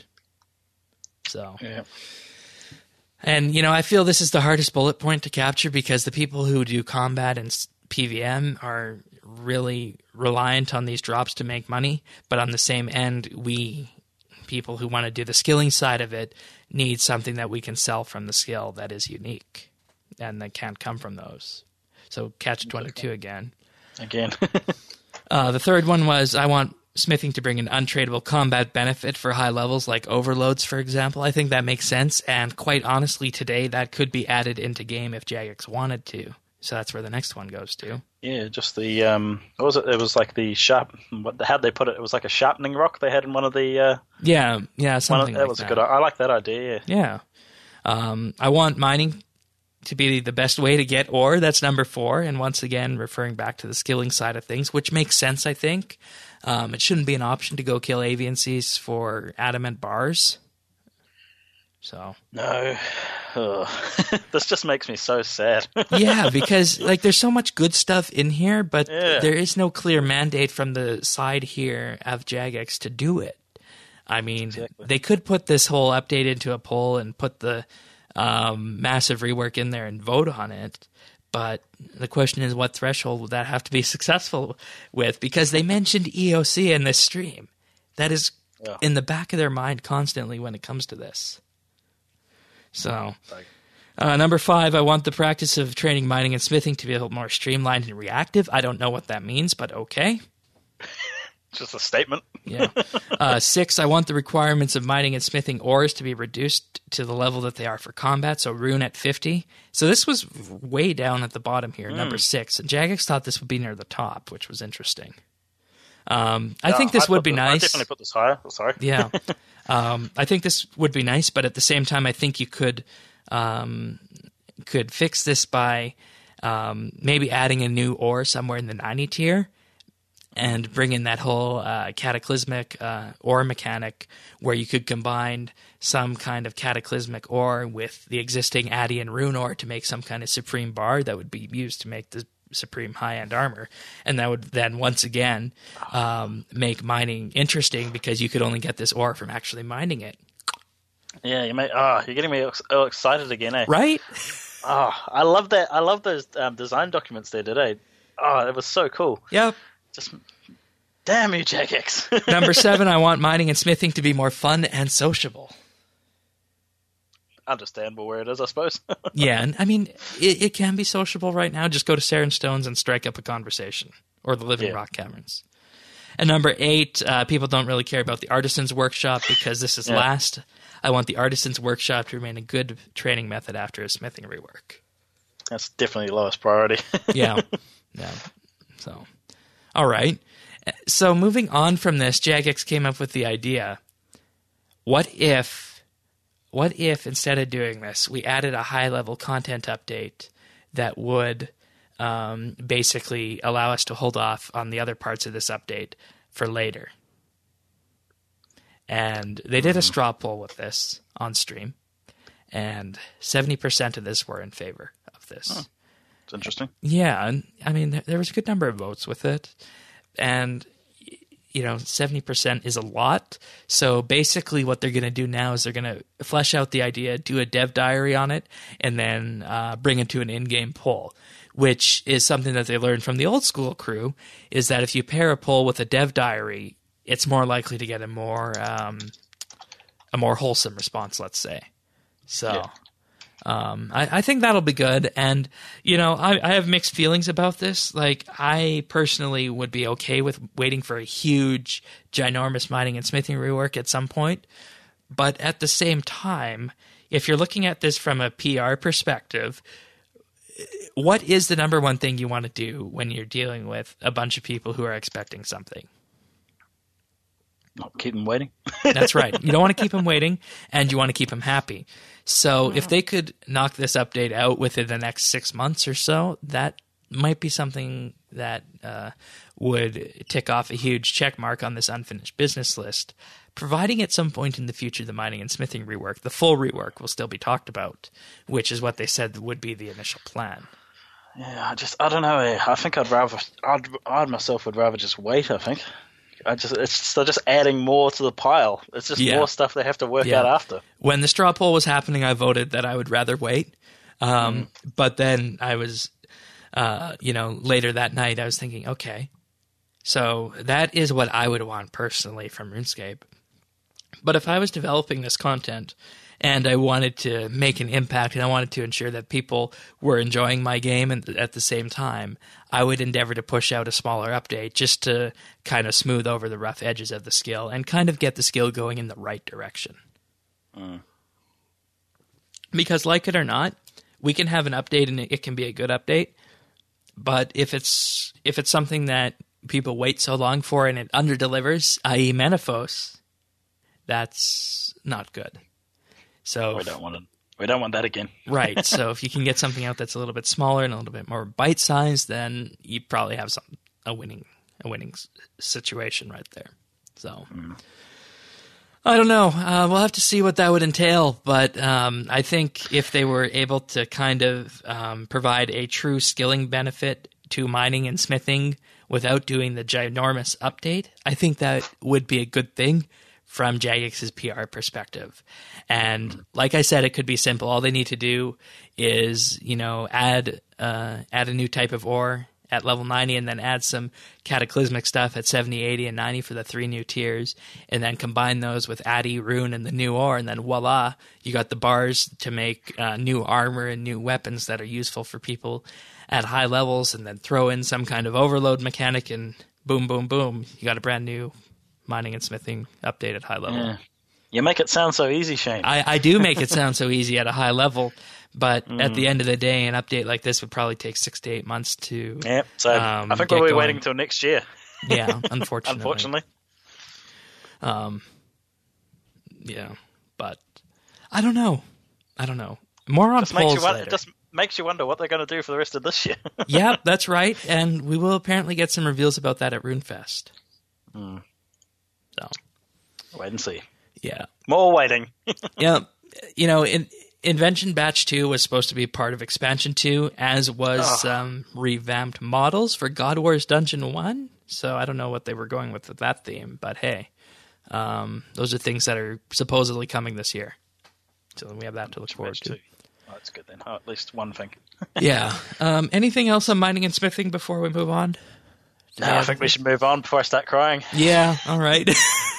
So, yeah. And, you know, I feel this is the hardest bullet point to capture because the people who do combat and P V M are really reliant on these drops to make money. But on the same end, we, people who want to do the skilling side of it, need something that we can sell from the skill that is unique and that can't come from those. So catch twenty-two again. Again. uh, the third one was I want smithing to bring an untradeable combat benefit for high levels like overloads, for example. I think that makes sense, and quite honestly, today that could be added into game if Jagex wanted to. So that's where the next one goes to. Yeah, just the um, what was it? It was like the sharp. What how'd they put it? It was like a sharpening rock they had in one of the. Uh, yeah, yeah, something of, that like was that. a good. I like that idea. Yeah, um, I want mining to be the best way to get ore. That's number four, and once again, referring back to the skilling side of things, which makes sense. I think um, it shouldn't be an option to go kill avian seas for adamant bars. So no, this just makes me so sad. Yeah, because like there's so much good stuff in here, but yeah. there is no clear mandate from the side here of Jagex to do it. I mean, exactly. They could put this whole update into a poll and put the um, massive rework in there and vote on it. But the question is, what threshold would that have to be successful with? Because they mentioned E O C in this stream. That is yeah. in the back of their mind constantly when it comes to this. So, uh, number five, I want the practice of training, mining, and smithing to be a little more streamlined and reactive. I don't know what that means, but okay. Just a statement. Yeah. Uh, six, I want the requirements of mining and smithing ores to be reduced to the level that they are for combat, so rune at fifty. So this was way down at the bottom here, mm. number six. And Jagex thought this would be near the top, which was interesting. Um, I yeah, think this I'd would be this, nice. I definitely put this higher. Oh, sorry. Yeah. Um, I think this would be nice, but at the same time, I think you could um, could fix this by um, maybe adding a new ore somewhere in the ninety tier and bring in that whole uh, cataclysmic uh, ore mechanic where you could combine some kind of cataclysmic ore with the existing Adian rune ore to make some kind of supreme bar that would be used to make the supreme high-end armor, and that would then once again um, make mining interesting because you could only get this ore from actually mining it. Yeah, you may. Oh, you're getting me all excited again, eh? Right? Oh, I love that. I love those um, design documents they did, eh? Oh, it was so cool. Yep. Just damn you, Jagex. Number seven, I want mining and smithing to be more fun and sociable. Understandable where it is, I suppose. Yeah, and I mean, it, it can be sociable right now. Just go to Saren Stones and strike up a conversation, or the Living yeah. Rock Caverns. And number eight, uh, people don't really care about the Artisan's Workshop because this is yeah. last. I want the Artisan's Workshop to remain a good training method after a smithing rework. That's definitely the lowest priority. yeah, yeah. So, all right. So moving on from this, Jagex came up with the idea: what if, what if instead of doing this, we added a high-level content update that would um, basically allow us to hold off on the other parts of this update for later? And they did a straw poll with this on stream, and seventy percent of this were in favor of this. Oh, it's interesting. Yeah, and I mean, there, there was a good number of votes with it, and you know, seventy percent is a lot. So basically what they're going to do now is they're going to flesh out the idea, do a dev diary on it, and then uh, bring it to an in-game poll, which is something that they learned from the old school crew, is that if you pair a poll with a dev diary, it's more likely to get a more um, a more wholesome response, let's say. So yeah. um, I, I think that'll be good. And, you know, I, I have mixed feelings about this. Like, I personally would be okay with waiting for a huge, ginormous mining and smithing rework at some point. But at the same time, if you're looking at this from a P R perspective, what is the number one thing you want to do when you're dealing with a bunch of people who are expecting something? Not keep them waiting. That's right. You don't want to keep them waiting, and you want to keep them happy. So if they could knock this update out within the next six months or so, that might be something that uh, would tick off a huge check mark on this unfinished business list, providing at some point in the future the mining and smithing rework, the full rework, will still be talked about, which is what they said would be the initial plan. Yeah, I just, I don't know. I think I'd rather, I'd, I myself would rather just wait, I think. I just it's just, they're just adding more to the pile. It's just Yeah. more stuff they have to work Yeah. out after. When the straw poll was happening, I voted that I would rather wait. Um, mm. But then I was, uh, you know, later that night, I was thinking, okay, so that is what I would want personally from RuneScape. But if I was developing this content and I wanted to make an impact and I wanted to ensure that people were enjoying my game and at the same time, I would endeavor to push out a smaller update just to kind of smooth over the rough edges of the skill and kind of get the skill going in the right direction. Mm. Because like it or not, we can have an update and it can be a good update, but if it's if it's something that people wait so long for and it underdelivers, that is. Menaphos, that's not good. So we don't want it. We don't want that again. Right. So if you can get something out that's a little bit smaller and a little bit more bite-sized, then you probably have some a winning a winning situation right there. So mm. I don't know. Uh, we'll have to see what that would entail. But um, I think if they were able to kind of um, provide a true skilling benefit to mining and smithing without doing the ginormous update, I think that would be a good thing from Jagex's P R perspective. And like I said, it could be simple. All they need to do is, you know, add uh, add a new type of ore at level ninety and then add some cataclysmic stuff at seventy, eighty, and ninety for the three new tiers, and then combine those with Addy, Rune, and the new ore, and then voila, you got the bars to make uh, new armor and new weapons that are useful for people at high levels, and then throw in some kind of overload mechanic, and boom, boom, boom, you got a brand new mining and smithing update at high level. Yeah. You make it sound so easy, Shane. I, I do make it sound so easy at a high level, but mm. at the end of the day, an update like this would probably take six to eight months to. Yeah, so um, I think we'll be waiting until next year. Yeah, unfortunately. unfortunately. Um. Yeah, but I don't know. I don't know. More on just polls makes you wonder, later. It just makes you wonder what they're going to do for the rest of this year. Yeah, that's right, and we will apparently get some reveals about that at RuneFest. Mm. So, wait and see. Yeah. More waiting. Yeah. You know, in, Invention Batch two was supposed to be part of Expansion two, as was oh. um, revamped models for God Wars Dungeon one. So I don't know what they were going with with that theme, but hey, um, those are things that are supposedly coming this year. So we have that to look forward to. Two. Oh, that's good then. Oh, at least one thing. Yeah. Um, anything else on mining and smithing before we move on? No, I think we should move on before I start crying. Yeah, all right.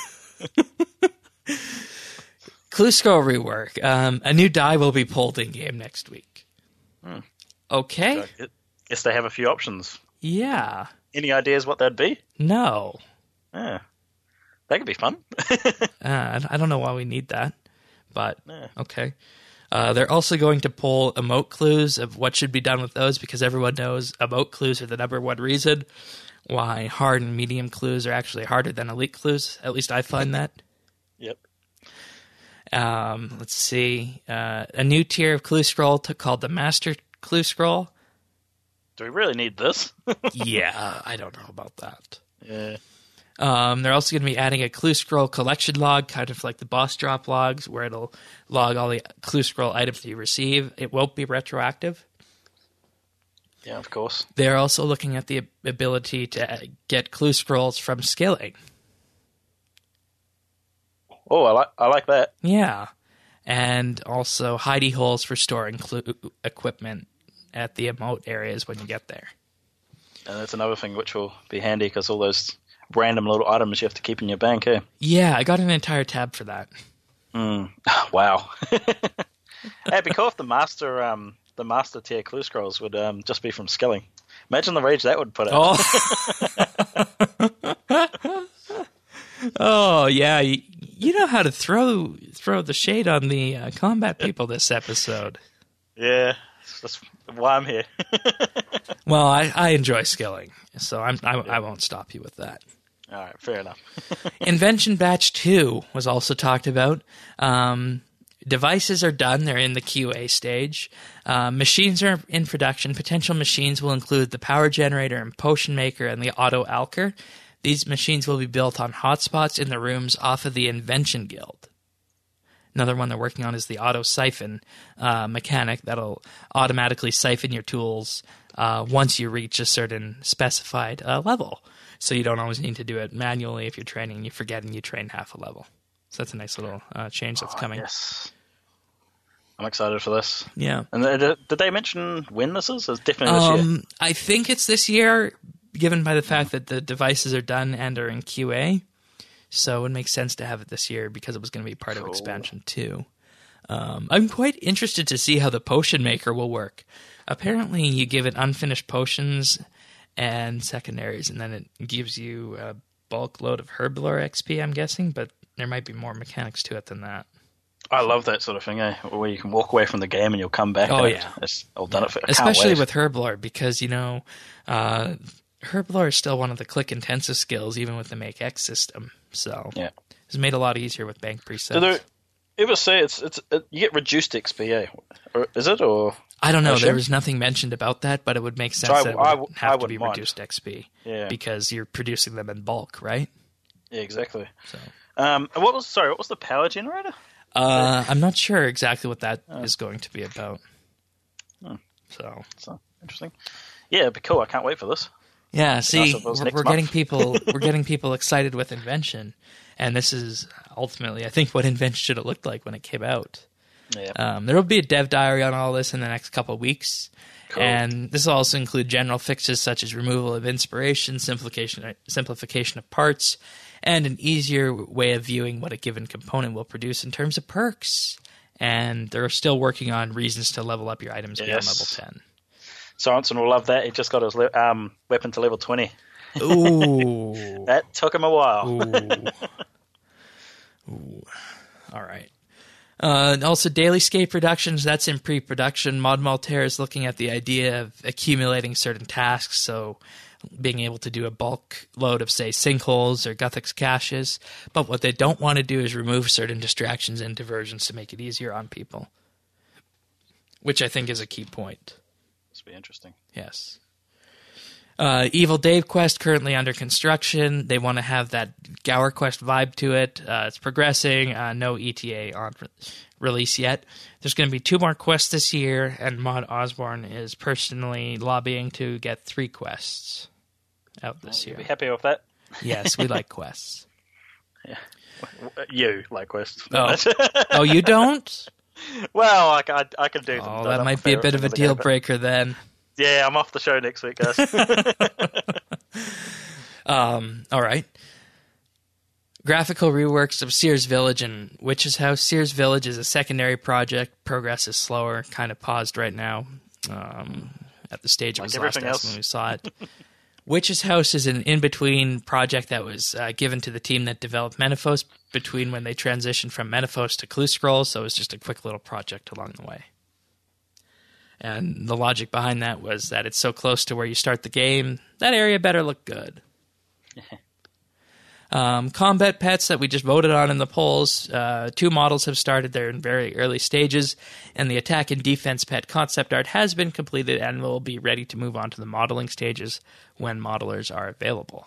Klusco rework. Um, a new die will be pulled in game next week. Hmm. Okay. So, guess they have a few options. Yeah. Any ideas what that'd be? No. Yeah. That could be fun. uh, I don't know why we need that, but yeah. okay. Uh, they're also going to pull emote clues of what should be done with those, because everyone knows emote clues are the number one reason why hard and medium clues are actually harder than elite clues. At least I find that. Yep. Um, let's see. Uh, a new tier of clue scroll to, called the Master Clue Scroll. Do we really need this? Yeah, I don't know about that. Yeah. Um, they're also going to be adding a clue scroll collection log, kind of like the boss drop logs, where it'll log all the clue scroll items that you receive. It won't be retroactive. Yeah, of course. They're also looking at the ability to get clue scrolls from skilling. Oh, I like I like that. Yeah. And also hidey holes for storing clue equipment at the emote areas when you get there. And that's another thing which will be handy, because all those random little items you have to keep in your bank, eh? Yeah, I got an entire tab for that. Mm. Wow. Hey, it'd be cool if the master, um, the master tier clue scrolls would um, just be from skilling. Imagine the rage that would put out. Oh, oh yeah. You, you know how to throw throw the shade on the uh, combat people this episode. Yeah, that's why I'm here. Well, I, I enjoy skilling, so I'm, I, I won't stop you with that. All right, fair enough. Invention Batch two was also talked about. Um, devices are done. They're in the Q A stage. Uh, machines are in production. Potential machines will include the power generator and potion maker and the auto alker. These machines will be built on hotspots in the rooms off of the Invention Guild. Another one they're working on is the auto siphon uh, mechanic that'll automatically siphon your tools uh, once you reach a certain specified uh, level. So you don't always need to do it manually if you're training. You forget and you train half a level. So that's a nice little uh, change that's Oh, coming. Yes. I'm excited for this. Yeah. And did, did they mention when this is? It's definitely this year. Um, I think it's this year, given by the fact that the devices are done and are in Q A. So it would make sense to have it this year because it was going to be part Cool. of expansion two. Um, I'm quite interested to see how the potion maker will work. Apparently, you give it unfinished potions and secondaries, and then it gives you a bulk load of Herblore X P, I'm guessing, but there might be more mechanics to it than that. I love that sort of thing, eh? Where you can walk away from the game and you'll come back. Oh, and yeah. It's all done it for, I can't Especially wait. with Herblore, because, you know, uh, Herblore is still one of the click-intensive skills, even with the Make X system. So Yeah. it's made a lot easier with bank presets. Did they ever say it's it's it, you get reduced X P, eh? Or is it, or I don't know. I There assume? was nothing mentioned about that, but it would make sense So I- that it I would w- have I to be wouldn't mind. reduced X P Yeah. because you're producing them in bulk, right? Yeah, exactly. So Um, and what was sorry? What was the power generator? uh, I'm not sure exactly what that is going to be about. Oh. So So interesting. Yeah, it'd be cool. I can't wait for this. yeah, see, nice if it was we're, next we're getting month. people we're getting people excited with Invention, and this is ultimately, I think, what Invention should have looked like when it came out. Yeah. Um, there will be a dev diary on all this in the next couple of weeks. Cool. And this will also include general fixes such as removal of inspiration, simplification, simplification of parts, and an easier way of viewing what a given component will produce in terms of perks. And they're still working on reasons to level up your items beyond Yes. level ten. Sorensen will love that. He just got his le- um, weapon to level twenty. Ooh. That took him a while. Ooh. Ooh. All right. Uh, and also, Dailyscape Productions, that's in pre-production. Mod Maltaire is looking at the idea of accumulating certain tasks, so being able to do a bulk load of, say, sinkholes or Guthix caches. But what they don't want to do is remove certain distractions and diversions to make it easier on people, which I think is a key point. This will be interesting. Yes. Uh, Evil Dave Quest currently under construction. They want to have that Gower Quest vibe to it. Uh, it's progressing. Uh, no E T A on re- release yet. There's going to be two more quests this year, and Mod Osborne is personally lobbying to get three quests out this You'll year. be happy with that. Yes, we like quests. You like Quest. Oh. Oh, you don't? Well, I, I, I can do them. Oh, They're that not might my be a favourite bit of thing a the game, deal but- breaker then. Yeah, I'm off the show next week, guys. Um, all right. Graphical reworks of Sears Village and Witch's House. Sears Village is a secondary project. Progress is slower, kind of paused right now. Um, at the stage it Like was last everything us else. when we saw it. Witch's House is an in-between project that was uh, given to the team that developed Menaphos between when they transitioned from Metaphos to Clue Scroll, so it was just a quick little project along the way. And the logic behind that was that it's so close to where you start the game, that area better look good. um, combat pets that we just voted on in the polls, uh, two models have started. They're in very early stages, and the attack and defense pet concept art has been completed and will be ready to move on to the modeling stages when modelers are available.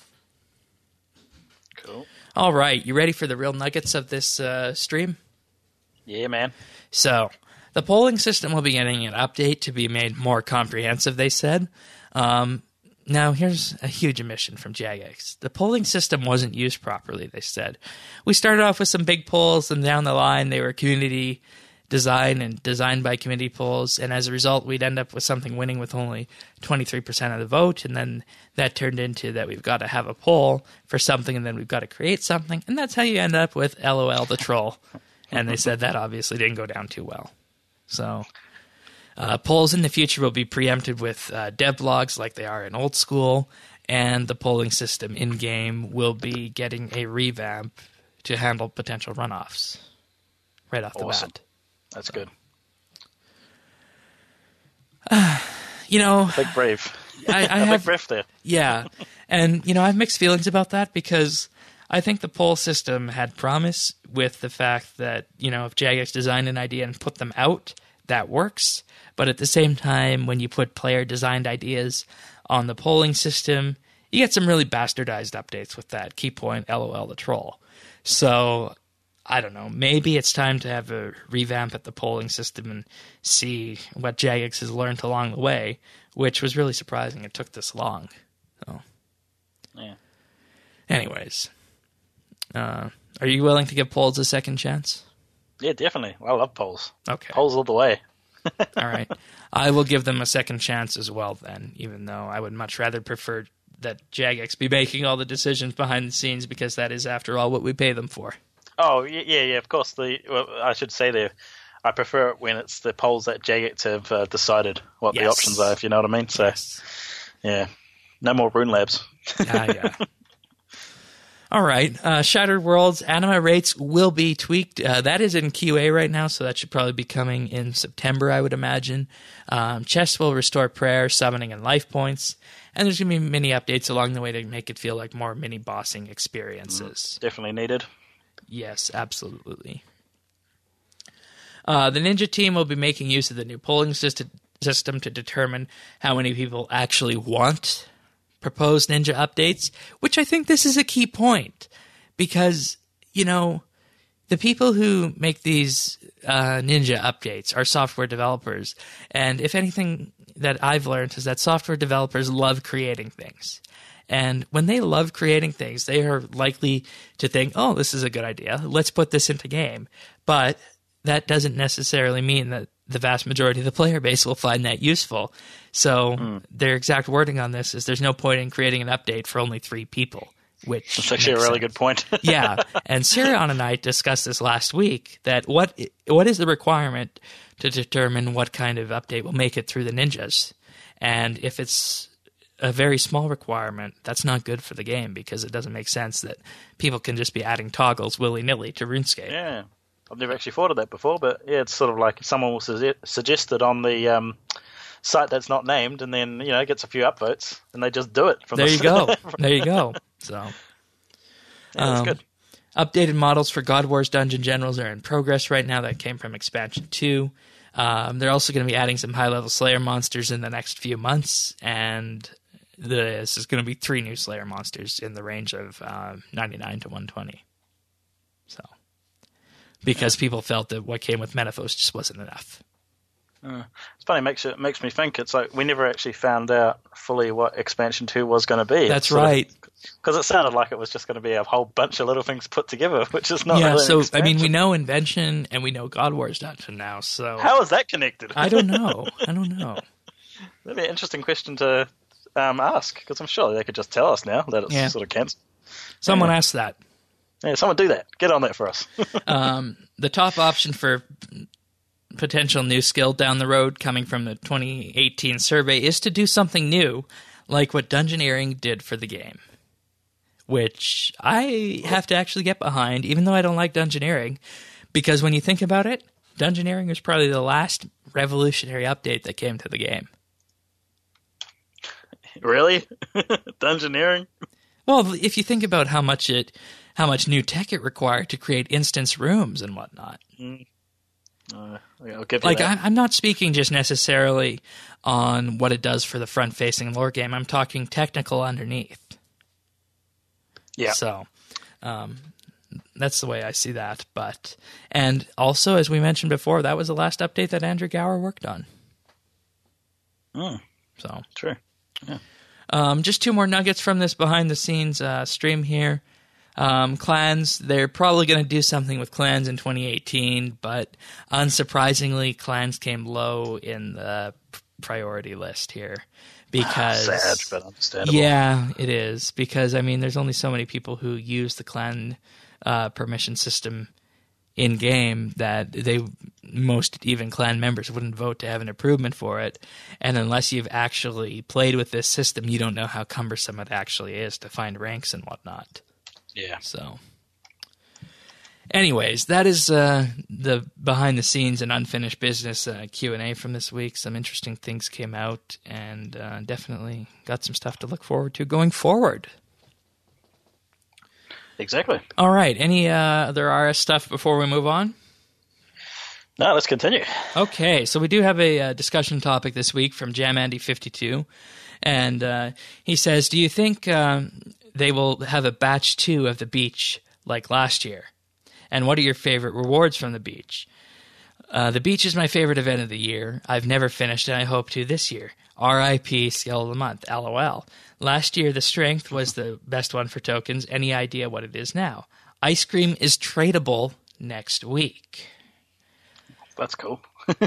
Cool. All right, you ready for the real nuggets of this uh, stream? Yeah, man. So, the polling system will be getting an update to be made more comprehensive, they said. Um, now, here's a huge omission from Jagex. The polling system wasn't used properly, they said. We started off with some big polls, and down the line, they were community design and designed by committee polls, and as a result, we'd end up with something winning with only twenty-three percent of the vote, and then that turned into that we've got to have a poll for something, and then we've got to create something, and that's how you end up with LOL the troll. And they said that obviously didn't go down too well. So, uh, polls in the future will be preempted with uh, devlogs like they are in old school, and the polling system in-game will be getting a revamp to handle potential runoffs right off the Awesome. bat. That's good. Uh, you know, Big brave. I, I a have big breath there. Yeah, and you know I have mixed feelings about that because I think the poll system had promise with the fact that you know if Jagex designed an idea and put them out, that works. But at the same time, when you put player designed ideas on the polling system, you get some really bastardized updates with that. Key point, LOL the troll. So I don't know. Maybe it's time to have a revamp at the polling system and see what Jagex has learned along the way, which was really surprising. It took this long. So, yeah. Anyways, uh, are you willing to give polls a second chance? Yeah, definitely. I love polls. Okay. Polls all the way. All right. I will give them a second chance as well then, even though I would much rather prefer that Jagex be making all the decisions behind the scenes because that is, after all, what we pay them for. Oh, yeah, yeah, of course. The well, I should say there, I prefer it when it's the polls that Jagex have uh, decided what Yes. the options are, if you know what I mean. So, Yes. yeah, no more Rune Labs. Ah, yeah. All right. Uh, Shattered Worlds anima rates will be tweaked. Uh, that is in Q A right now, so that should probably be coming in September, I would imagine. Um, chests will restore prayer, summoning, and life points. And there's going to be many updates along the way to make it feel like more mini-bossing experiences. Mm, definitely needed. Yes, absolutely. Uh, the Ninja team will be making use of the new polling system, system to determine how many people actually want proposed Ninja updates, which I think this is a key point because, you know, the people who make these uh, Ninja updates are software developers. And if anything that I've learned is that software developers love creating things. And when they love creating things, they are likely to think, oh, this is a good idea. Let's put this into game. But that doesn't necessarily mean that the vast majority of the player base will find that useful. So mm. their exact wording on this is there's no point in creating an update for only three people, which That's actually a really sense. good point. Yeah. And Sirion and I discussed this last week, that what what is the requirement to determine what kind of update will make it through the ninjas? And if it's a very small requirement, that's not good for the game because it doesn't make sense that people can just be adding toggles willy-nilly to RuneScape. Yeah. I've never actually thought of that before, but yeah, it's sort of like someone will su- suggest it on the um, site that's not named, and then you know gets a few upvotes, and they just do it. From there the you go. There you go. So, yeah, that's um, good. Updated models for God Wars Dungeon Generals are in progress right now. That came from expansion two. Um, they're also going to be adding some high-level Slayer monsters in the next few months, and this is going to be three new Slayer monsters in the range of uh, ninety-nine to one twenty. So. Because people felt that what came with Metaphos just wasn't enough. Uh, it's funny, it makes it makes me think. It's like we never actually found out fully what expansion two was going to be. That's right. Because it sounded like it was just going to be a whole bunch of little things put together, which is not. Yeah. Really So an I mean, we know Invention and we know God Wars Dungeon now. So how is that connected? I don't know. I don't know. That'd be an interesting question to um, ask, because I'm sure they could just tell us now that it's Yeah. sort of cancelled. Someone Yeah. asked that. Yeah, someone do that. Get on that for us. um, the top option for potential new skill down the road coming from the twenty eighteen survey is to do something new, like what Dungeoneering did for the game. which I have to actually get behind, even though I don't like Dungeoneering, because when you think about it, Dungeoneering was probably the last revolutionary update that came to the game. Really? Dungeoneering? Well, if you think about how much it, how much new tech it required to create instance rooms and whatnot. Mm. Uh, I'll give you like, that. I, I'm not speaking just necessarily on what it does for the front-facing lore game. I'm talking technical underneath. Yeah. So, um, that's the way I see that. But and also, as we mentioned before, that was the last update that Andrew Gower worked on. Mm. So True. Yeah. Um, just two more nuggets from this behind-the-scenes uh, stream here. Um, clans, they're probably going to do something with clans in twenty eighteen, but unsurprisingly, clans came low in the priority list here. Because sad, but understandable. Yeah, it is. Because, I mean, there's only so many people who use the clan uh, permission system in-game that they most even clan members wouldn't vote to have an improvement for it. And unless you've actually played with this system, you don't know how cumbersome it actually is to find ranks and whatnot. Yeah. So, anyways, that is uh, the behind-the-scenes and unfinished business uh, Q and A from this week. Some interesting things came out, and uh, definitely got some stuff to look forward to going forward. Exactly. All right. Any uh, other R S stuff before we move on? No, let's continue. Okay, so we do have a uh, discussion topic this week from Jam Andy fifty-two, and uh, he says, do you think um, they will have a batch two of the beach like last year? And what are your favorite rewards from the beach? Uh, the beach is my favorite event of the year. I've never finished, and I hope to this year. R I P Skill of the Month, LOL. Last year, the strength was the best one for tokens. Any idea what it is now? Ice cream is tradable next week. That's cool.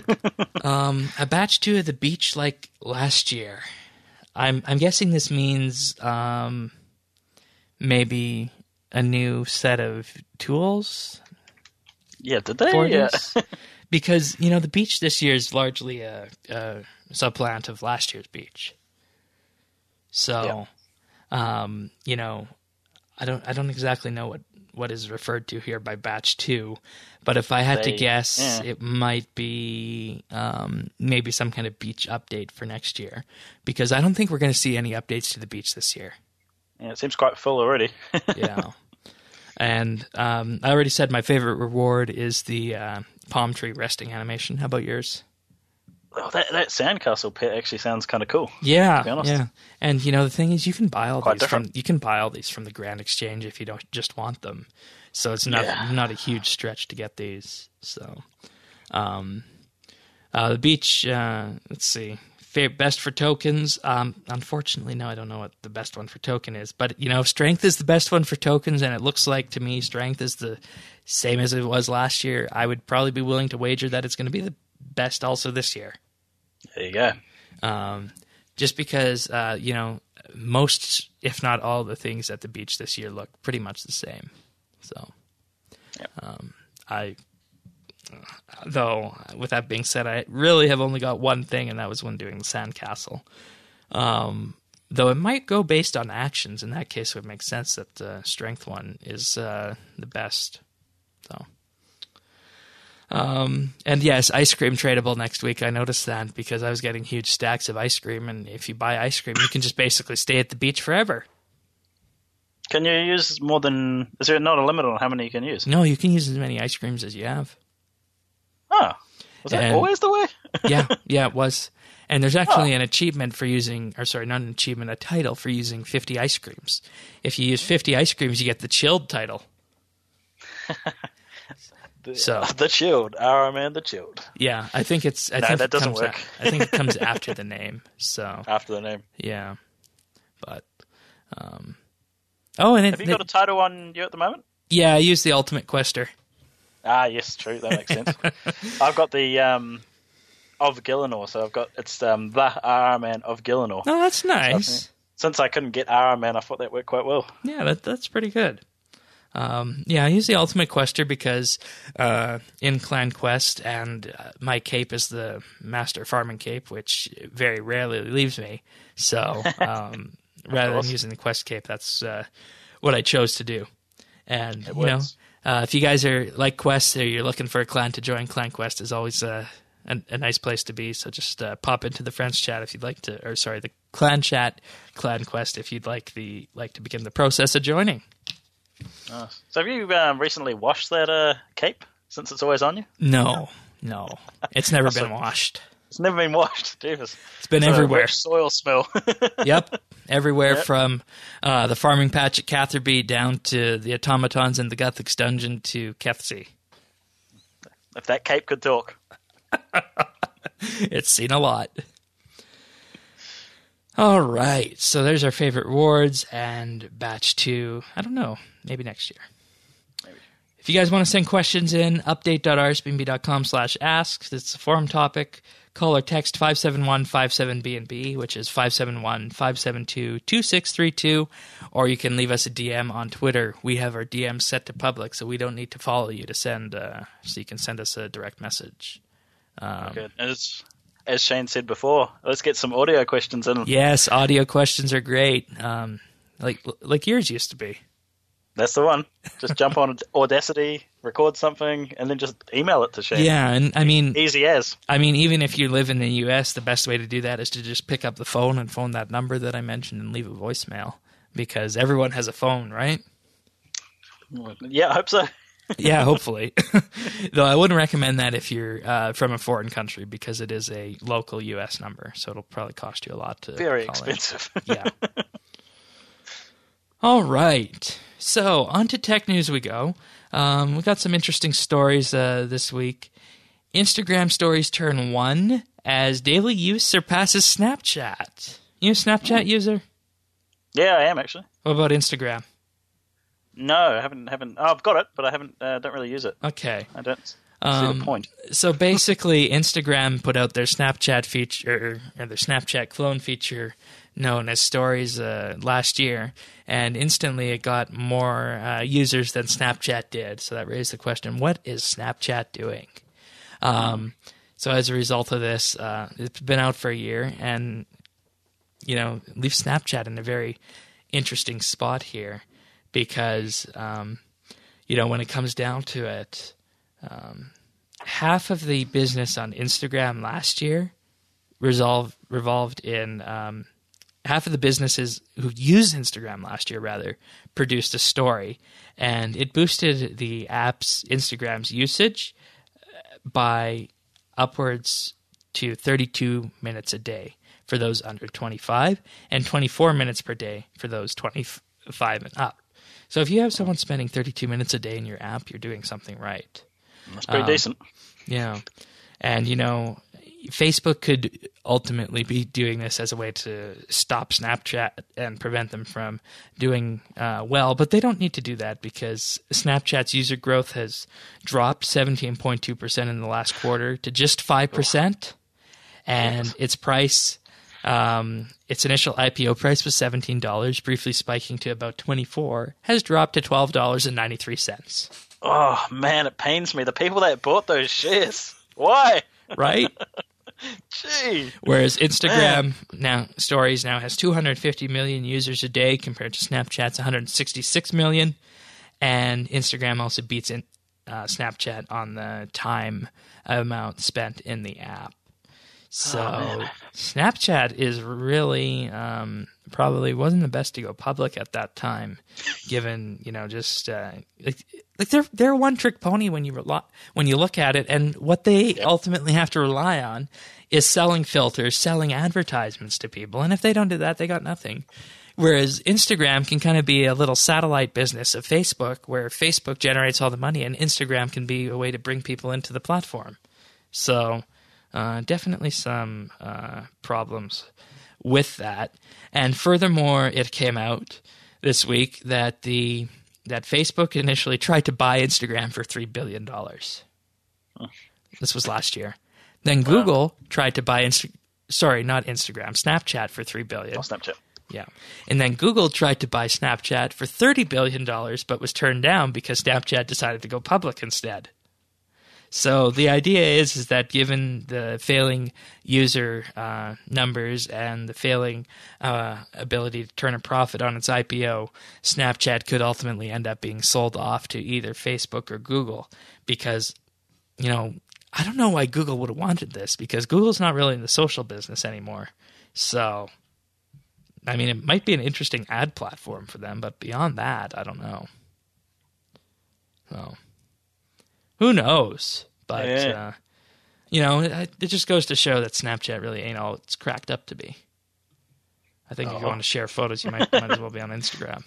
um, a batch two of the beach like last year. I'm I'm guessing this means um, maybe a new set of tools. Yeah, did they? For Yeah. this? Because, you know, the beach this year is largely a, a supplant of last year's beach. So, yeah. um, you know, I don't I don't exactly know what, what is referred to here by batch two, but if I had they, to guess, yeah. it might be um, maybe some kind of beach update for next year, because I don't think we're going to see any updates to the beach this year. Yeah, it seems quite full already. Yeah. And um, I already said my favorite reward is the uh, palm tree resting animation. How about yours? Oh, that that sandcastle pit actually sounds kind of cool. Yeah, to be honest. yeah. And you know the thing is, you can buy all Quite these different. from you can buy all these from the Grand Exchange if you don't just want them. So it's not Yeah. not a huge stretch to get these. So, um, uh, the beach. Uh, let's see. Favorite, best for tokens. Um, unfortunately, no, I don't know what the best one for token is. But you know, strength is the best one for tokens, and it looks like to me strength is the same as it was last year. I would probably be willing to wager that it's going to be the best also this year. There you go. Um, just because, uh, you know, most, if not all, the things at the beach this year look pretty much the same. So, Yep. um, I, though, with that being said, I really have only got one thing, and that was when doing the sandcastle. Um, though it might go based on actions. In that case, it would make sense that the strength one is uh, the best. So. Um, and yes, ice cream tradable next week. I noticed that because I was getting huge stacks of ice cream, and if you buy ice cream, you can just basically stay at the beach forever. Can you use more than... Is there not a limit on how many you can use? No, you can use as many ice creams as you have. Oh. Was that And- always the way? Yeah, yeah, it was. And there's actually an achievement for using, or sorry, not an achievement, a title for using fifty ice creams. If you use fifty ice creams, you get the chilled title. The, So- the Chilled. Our man, the Chilled. Yeah, I think it's. I No, think that it doesn't comes work. a- I think it comes after the name. So After the name. yeah, but um, oh, and it, Have you got a title on you at the moment? yeah, I use the Ultimate Quester. Ah, yes, true. That makes sense. I've got the um, of Gillinor, so I've got it's um, the R Man of Gillinor. Oh, that's nice. Since I couldn't get R Man, I thought that worked quite well. Yeah, that that's pretty good. Um, yeah, I use the Ultimate Quester because uh, in Clan Quest, and uh, my cape is the Master Farming Cape, which very rarely leaves me. So um, rather than course. using the Quest Cape, that's uh, what I chose to do. And, It you know, works. uh, if you guys are like Quest or you're looking for a clan to join, Clan Quest is always uh, a, a nice place to be. So just uh, pop into the Friends chat if you'd like to, or sorry, the Clan chat, Clan Quest, if you'd like the like to begin the process of joining. Nice. So have you um, recently washed that uh, cape since it's always on you? No, no, it's never been Awesome. washed. It's never been washed. Jeez. It's been It's a everywhere. rich soil smell. Yep, everywhere Yep. from uh, the farming patch at Catherby down to the automatons in the Guthix dungeon to Kethsey. If that cape could talk. It's seen a lot. All right, so there's our favorite rewards and batch two. I don't know, maybe next year. Maybe. If you guys want to send questions in, update.rsbnb.com slash ask. It's a forum topic. Call or text five seven one five seven B N B, which is five seven one five seven two two six three two, or you can leave us a D M on Twitter. We have our D Ms set to public, so we don't need to follow you to send, uh, so you can send us a direct message. Um, Good. As, as Shane said before, let's get some audio questions in. Yes, audio questions are great, um, like like yours used to be. That's the one. Just jump on Audacity, record something, and then just email it to Shane. Yeah, and I mean, Easy as. I mean, even if you live in the U S, the best way to do that is to just pick up the phone and phone that number that I mentioned and leave a voicemail, because everyone has a phone, right? Yeah, I hope so. Yeah, hopefully. Though I wouldn't recommend that if you're uh, from a foreign country, because it is a local U S number, so it'll probably cost you a lot to Very call expensive. in. Yeah. All right. So on to tech news we go. Um, we got some interesting stories uh, this week. Instagram stories turn one as daily use surpasses Snapchat. You a Snapchat user? Yeah, I am actually. What about Instagram? No, I haven't. Haven't. Oh, I've got it, but I haven't. Uh, don't really use it. Okay. I don't see Um, the point. So basically, Instagram put out their Snapchat feature, or their Snapchat clone feature known as Stories uh, last year, and instantly it got more uh, users than Snapchat did. So that raised the question, what is Snapchat doing? Um, so as a result of this, uh, it's been out for a year, and, you know, leaves Snapchat in a very interesting spot here because, um, you know, when it comes down to it, um, half of the business on Instagram last year resolved, revolved in um, half of the businesses who used Instagram last year, rather, produced a story, and it boosted the app's Instagram's usage by upwards to thirty-two minutes a day for those under twenty-five and twenty-four minutes per day for those twenty-five and up. So if you have someone spending thirty-two minutes a day in your app, you're doing something right. That's pretty um, decent. Yeah. And, you know, Facebook could ultimately be doing this as a way to stop Snapchat and prevent them from doing uh, well, but they don't need to do that because Snapchat's user growth has dropped seventeen point two percent in the last quarter to just five percent, and its price, um, its initial I P O price was seventeen dollars, briefly spiking to about twenty-four dollars, has dropped to twelve dollars and ninety-three cents. Oh man, it pains me. The people that bought those shares. Why? Right? Gee. Whereas Instagram now stories now has two hundred fifty million users a day compared to Snapchat's one hundred sixty-six million, and Instagram also beats in, uh, Snapchat on the time amount spent in the app. So Oh, man. Snapchat is really um, probably wasn't the best to go public at that time, given you know just uh, like, like they're they're a one trick pony when you rely, when you look at it, and what they Yep. ultimately have to rely on is selling filters, selling advertisements to people, and if they don't do that, they got nothing. Whereas Instagram can kind of be a little satellite business of Facebook, where Facebook generates all the money, and Instagram can be a way to bring people into the platform. So. Uh, definitely some uh, problems with that. And furthermore, it came out this week that the that Facebook initially tried to buy Instagram for three billion dollars. Huh. This was last year. Then Wow. Google tried to buy Insta- sorry, not Instagram, Snapchat for three billion Oh, dollars. Snapchat. Yeah. And then Google tried to buy Snapchat for thirty billion dollars, but was turned down because Snapchat decided to go public instead. So the idea is is that given the failing user uh, numbers and the failing uh, ability to turn a profit on its I P O, Snapchat could ultimately end up being sold off to either Facebook or Google because, you know, I don't know why Google would have wanted this because Google's not really in the social business anymore. So, I mean, it might be an interesting ad platform for them, but beyond that, I don't know. So, who knows? But, yeah. uh, you know, it, it just goes to show that Snapchat really ain't all it's cracked up to be. I think oh. if you want to share photos, you might, might as well be on Instagram.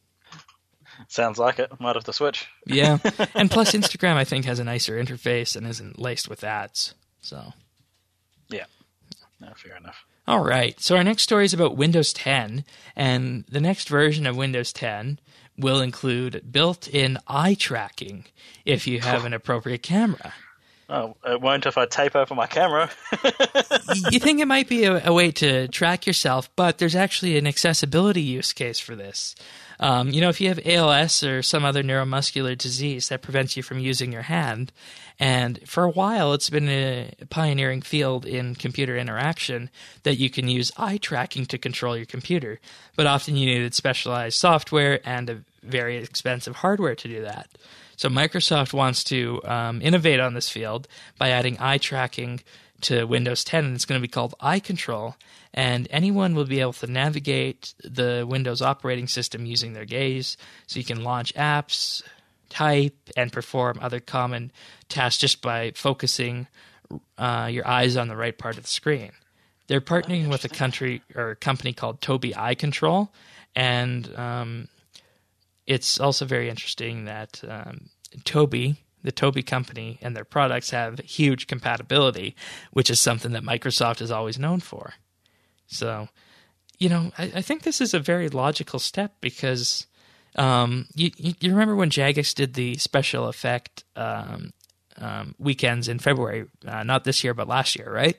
Sounds like it. Might have to switch. Yeah. And plus, Instagram, I think, has a nicer interface and isn't laced with ads. So, yeah. No, fair enough. All right. So our next story is about Windows ten, and the next version of Windows ten will include built-in eye tracking if you have an appropriate camera. Oh, it won't if I tape over my camera. You think it might be a, a way to track yourself, but there's actually an accessibility use case for this. Um, you know, if you have A L S or some other neuromuscular disease that prevents you from using your hand, and for a while it's been a pioneering field in computer interaction that you can use eye tracking to control your computer, but often you needed specialized software and a very expensive hardware to do that. So Microsoft wants to um, innovate on this field by adding eye tracking to Windows ten, and it's going to be called Eye Control, and anyone will be able to navigate the Windows operating system using their gaze, so you can launch apps, type, and perform other common tasks just by focusing uh, your eyes on the right part of the screen. They're partnering with a country or a company called Tobii Eye Control, and um, it's also very interesting that um, Tobii, the Tobii company, and their products have huge compatibility, which is something that Microsoft is always known for. So, you know, I, I think this is a very logical step because um, you, you remember when Jagex did the special effect um, um, weekends in February, uh, not this year, but last year, right?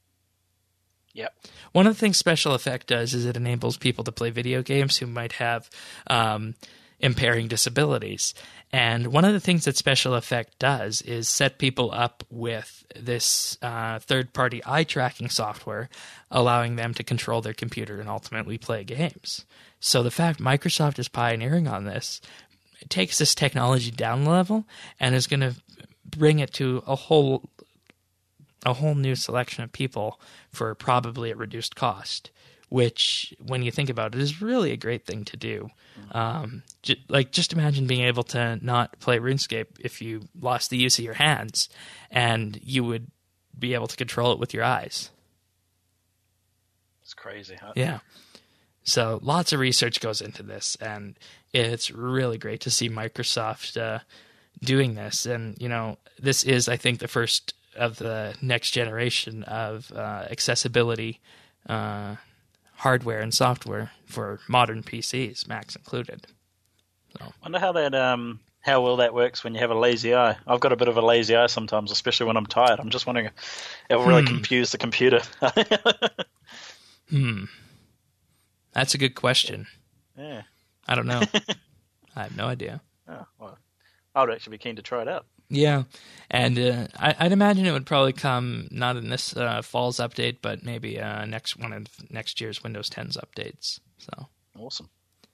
Yep. One of the things Special Effect does is it enables people to play video games who might have um, impairing disabilities. And one of the things that Special Effect does is set people up with this uh, third-party eye tracking software, allowing them to control their computer and ultimately play games. So the fact Microsoft is pioneering on this takes this technology down a level and is going to bring it to a whole a whole new selection of people for probably a reduced cost, which, when you think about it, is really a great thing to do. Um, j- like, just imagine being able to not play RuneScape if you lost the use of your hands, and you would be able to control it with your eyes. It's crazy, huh? Yeah. So lots of research goes into this, and it's really great to see Microsoft uh, doing this. And, you know, this is, I think, the first of the next generation of uh, accessibility uh, hardware and software for modern P Cs, Macs included. So. I wonder how that um how well that works when you have a lazy eye. I've got a bit of a lazy eye sometimes, especially when I'm tired. I'm just wondering if it will really hmm. confuse the computer. hmm. That's a good question. Yeah. I don't know. I have no idea. Oh, well, I would actually be keen to try it out. Yeah, and uh, I, I'd imagine it would probably come not in this uh, fall's update, but maybe uh, next one of next year's Windows ten's updates. So awesome.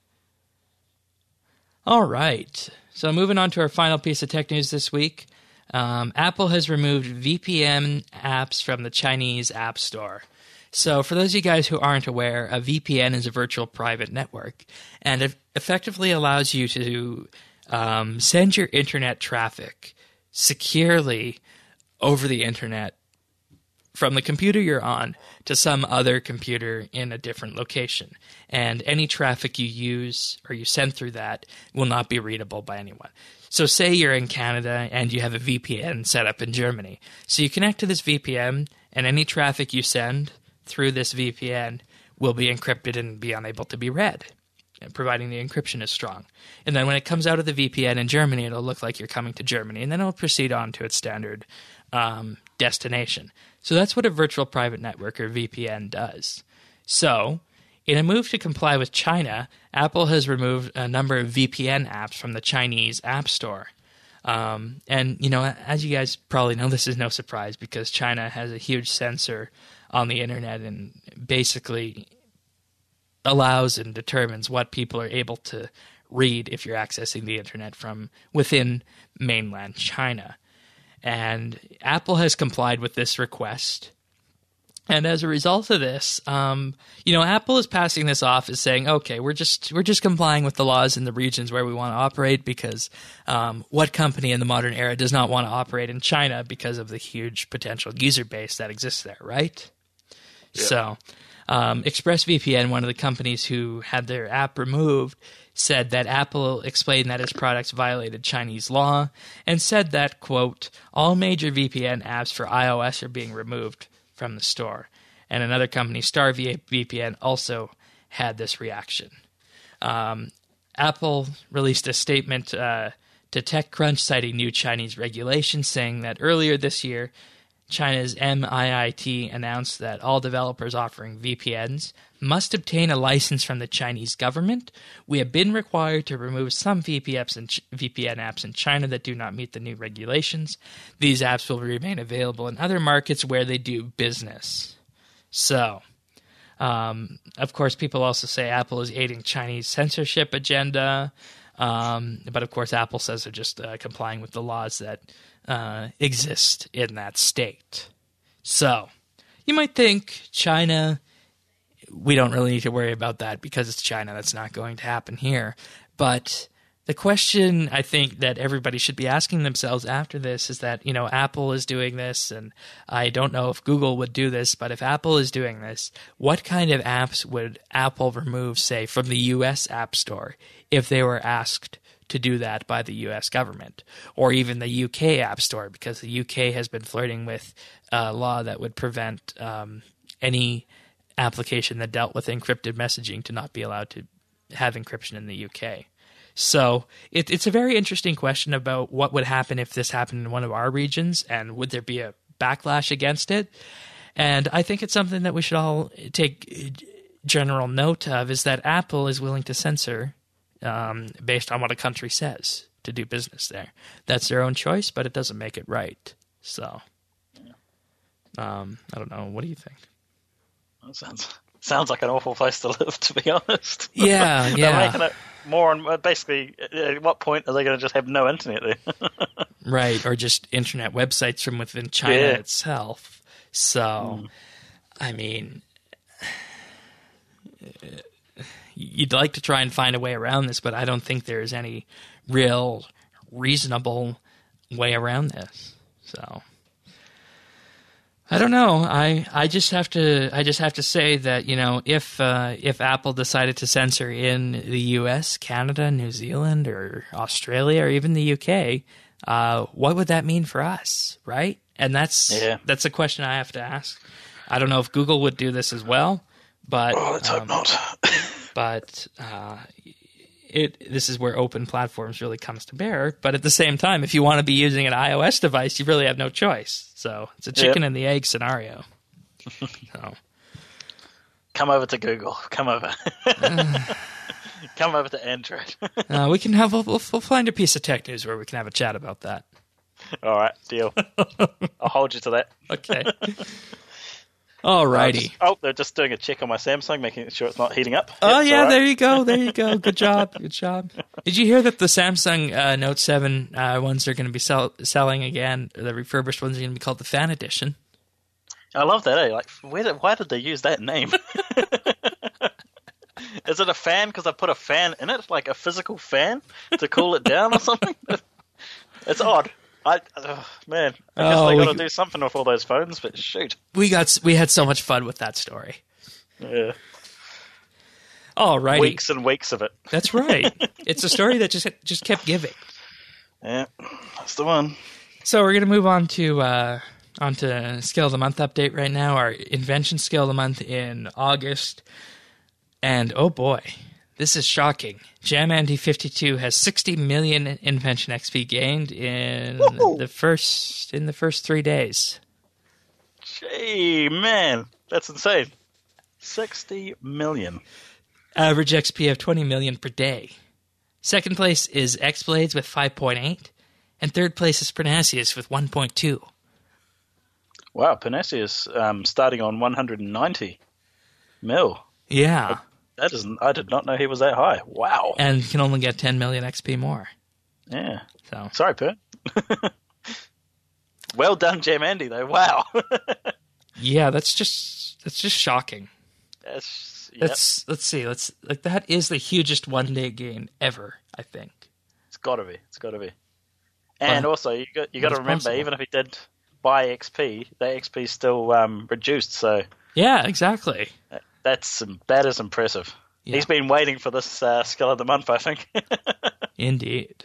All right, so moving on to our final piece of tech news this week. Um, Apple has removed V P N apps from the Chinese App Store. So for those of you guys who aren't aware, a V P N is a virtual private network, and it effectively allows you to um, send your internet traffic securely over the internet from the computer you're on to some other computer in a different location. And any traffic you use or you send through that will not be readable by anyone. So say you're in Canada and you have a V P N set up in Germany. So you connect to this V P N, and any traffic you send through this V P N will be encrypted and be unable to be read, providing the encryption is strong. And then when it comes out of the V P N in Germany, it'll look like you're coming to Germany, and then it'll proceed on to its standard um, destination. So that's what a virtual private network, or V P N, does. So in a move to comply with China, Apple has removed a number of V P N apps from the Chinese App Store. Um, and, you know, as you guys probably know, this is no surprise because China has a huge censor on the internet and basically allows and determines what people are able to read if you're accessing the internet from within mainland China. And Apple has complied with this request. And as a result of this, um, you know, Apple is passing this off as saying, okay, we're just we're just complying with the laws in the regions where we want to operate because um, what company in the modern era does not want to operate in China because of the huge potential user base that exists there, right? Yeah. So um, ExpressVPN, one of the companies who had their app removed, said that Apple explained that its products violated Chinese law and said that, quote, all major V P N apps for iOS are being removed from the store. And another company, StarVPN, also had this reaction. Um, Apple released a statement uh, to TechCrunch citing new Chinese regulations, saying that earlier this year, China's M I I T announced that all developers offering V P Ns must obtain a license from the Chinese government. We have been required to remove some V P Ns and V P N apps in China that do not meet the new regulations. These apps will remain available in other markets where they do business. So, um, of course, people also say Apple is aiding Chinese censorship agenda. Um, but, of course, Apple says they're just uh, complying with the laws that uh, exist in that state. So, you might think China, we don't really need to worry about that because it's China. That's not going to happen here. But the question I think that everybody should be asking themselves after this is that, you know, Apple is doing this, and I don't know if Google would do this, but if Apple is doing this, what kind of apps would Apple remove, say, from the U S App Store if they were asked to do that by the U S government, or even the U K App Store, because the U K has been flirting with a law that would prevent um, any application that dealt with encrypted messaging to not be allowed to have encryption in the U K. So it, it's a very interesting question about what would happen if this happened in one of our regions, and would there be a backlash against it? And I think it's something that we should all take general note of, is that Apple is willing to censor um, based on what a country says to do business there. That's their own choice, but it doesn't make it right. So um, I don't know. What do you think? That sounds sounds like an awful place to live, to be honest. Yeah, yeah. They're making it more and basically. At what point are they going to just have no internet there? Right, or just internet websites from within China yeah. itself. So, mm. I mean, you'd like to try and find a way around this, but I don't think there's any real reasonable way around this. So, I don't know. I, I just have to I just have to say that, you know, if uh, if Apple decided to censor in the U S, Canada, New Zealand, or Australia, or even the U K, uh, what would that mean for us, right? And that's yeah. that's a question I have to ask. I don't know if Google would do this as well, but oh, let's um, hope not. but uh, it this is where open platforms really comes to bear. But at the same time, if you want to be using an iOS device, you really have no choice. So it's a chicken yep. and the egg scenario. So. Come over to Google. Come over. Come over to Android. uh, we can have we'll, we'll find a piece of tech news where we can have a chat about that. All right, deal. I'll hold you to that. Okay. Alrighty. Just, oh, they're just doing a check on my Samsung, making sure it's not heating up. Oh, yep, yeah, right. there you go. There you go. Good job. Good job. Did you hear that the Samsung uh, Note seven uh, ones are going to be sell- selling again? The refurbished ones are going to be called the Fan Edition. I love that, eh? Like, where did, why did they use that name? Is it a fan because I put a fan in it, like a physical fan, to cool it down or something? It's odd. I oh, man, I guess oh, they got to we, do something with all those phones, but shoot, we got we had so much fun with that story. Yeah, alrighty, weeks and weeks of it. That's right. It's a story that just just kept giving. Yeah, that's the one. So we're gonna move on to uh, on to Skill of the Month update right now. Our invention Skill of the Month in August, and oh boy, this is shocking. JamAndy fifty-two has sixty million invention X P gained in Woo-hoo. the first in the first three days. Gee, man, that's insane. sixty million. Average X P of twenty million per day. Second place is X-Blades with five point eight, And third place is Pernasius with one point two. Wow, Pernasius um, starting on one hundred ninety mil. Yeah. That isn't, I did not know he was that high. Wow. And can only get ten million X P more. Yeah. So Sorry, Per. Well done, Jam Andy, though. Wow. yeah, that's just that's just shocking. That's, yep. That's let's see, let's like that is the hugest one day gain ever, I think. It's got to be. It's got to be. And But- also, you got you got to it's remember, possible. even if he did buy X P, that X P is still um, reduced. So Yeah, exactly. that- that's that is impressive. Yeah. He's been waiting for this uh, skill of the month, I think. Indeed.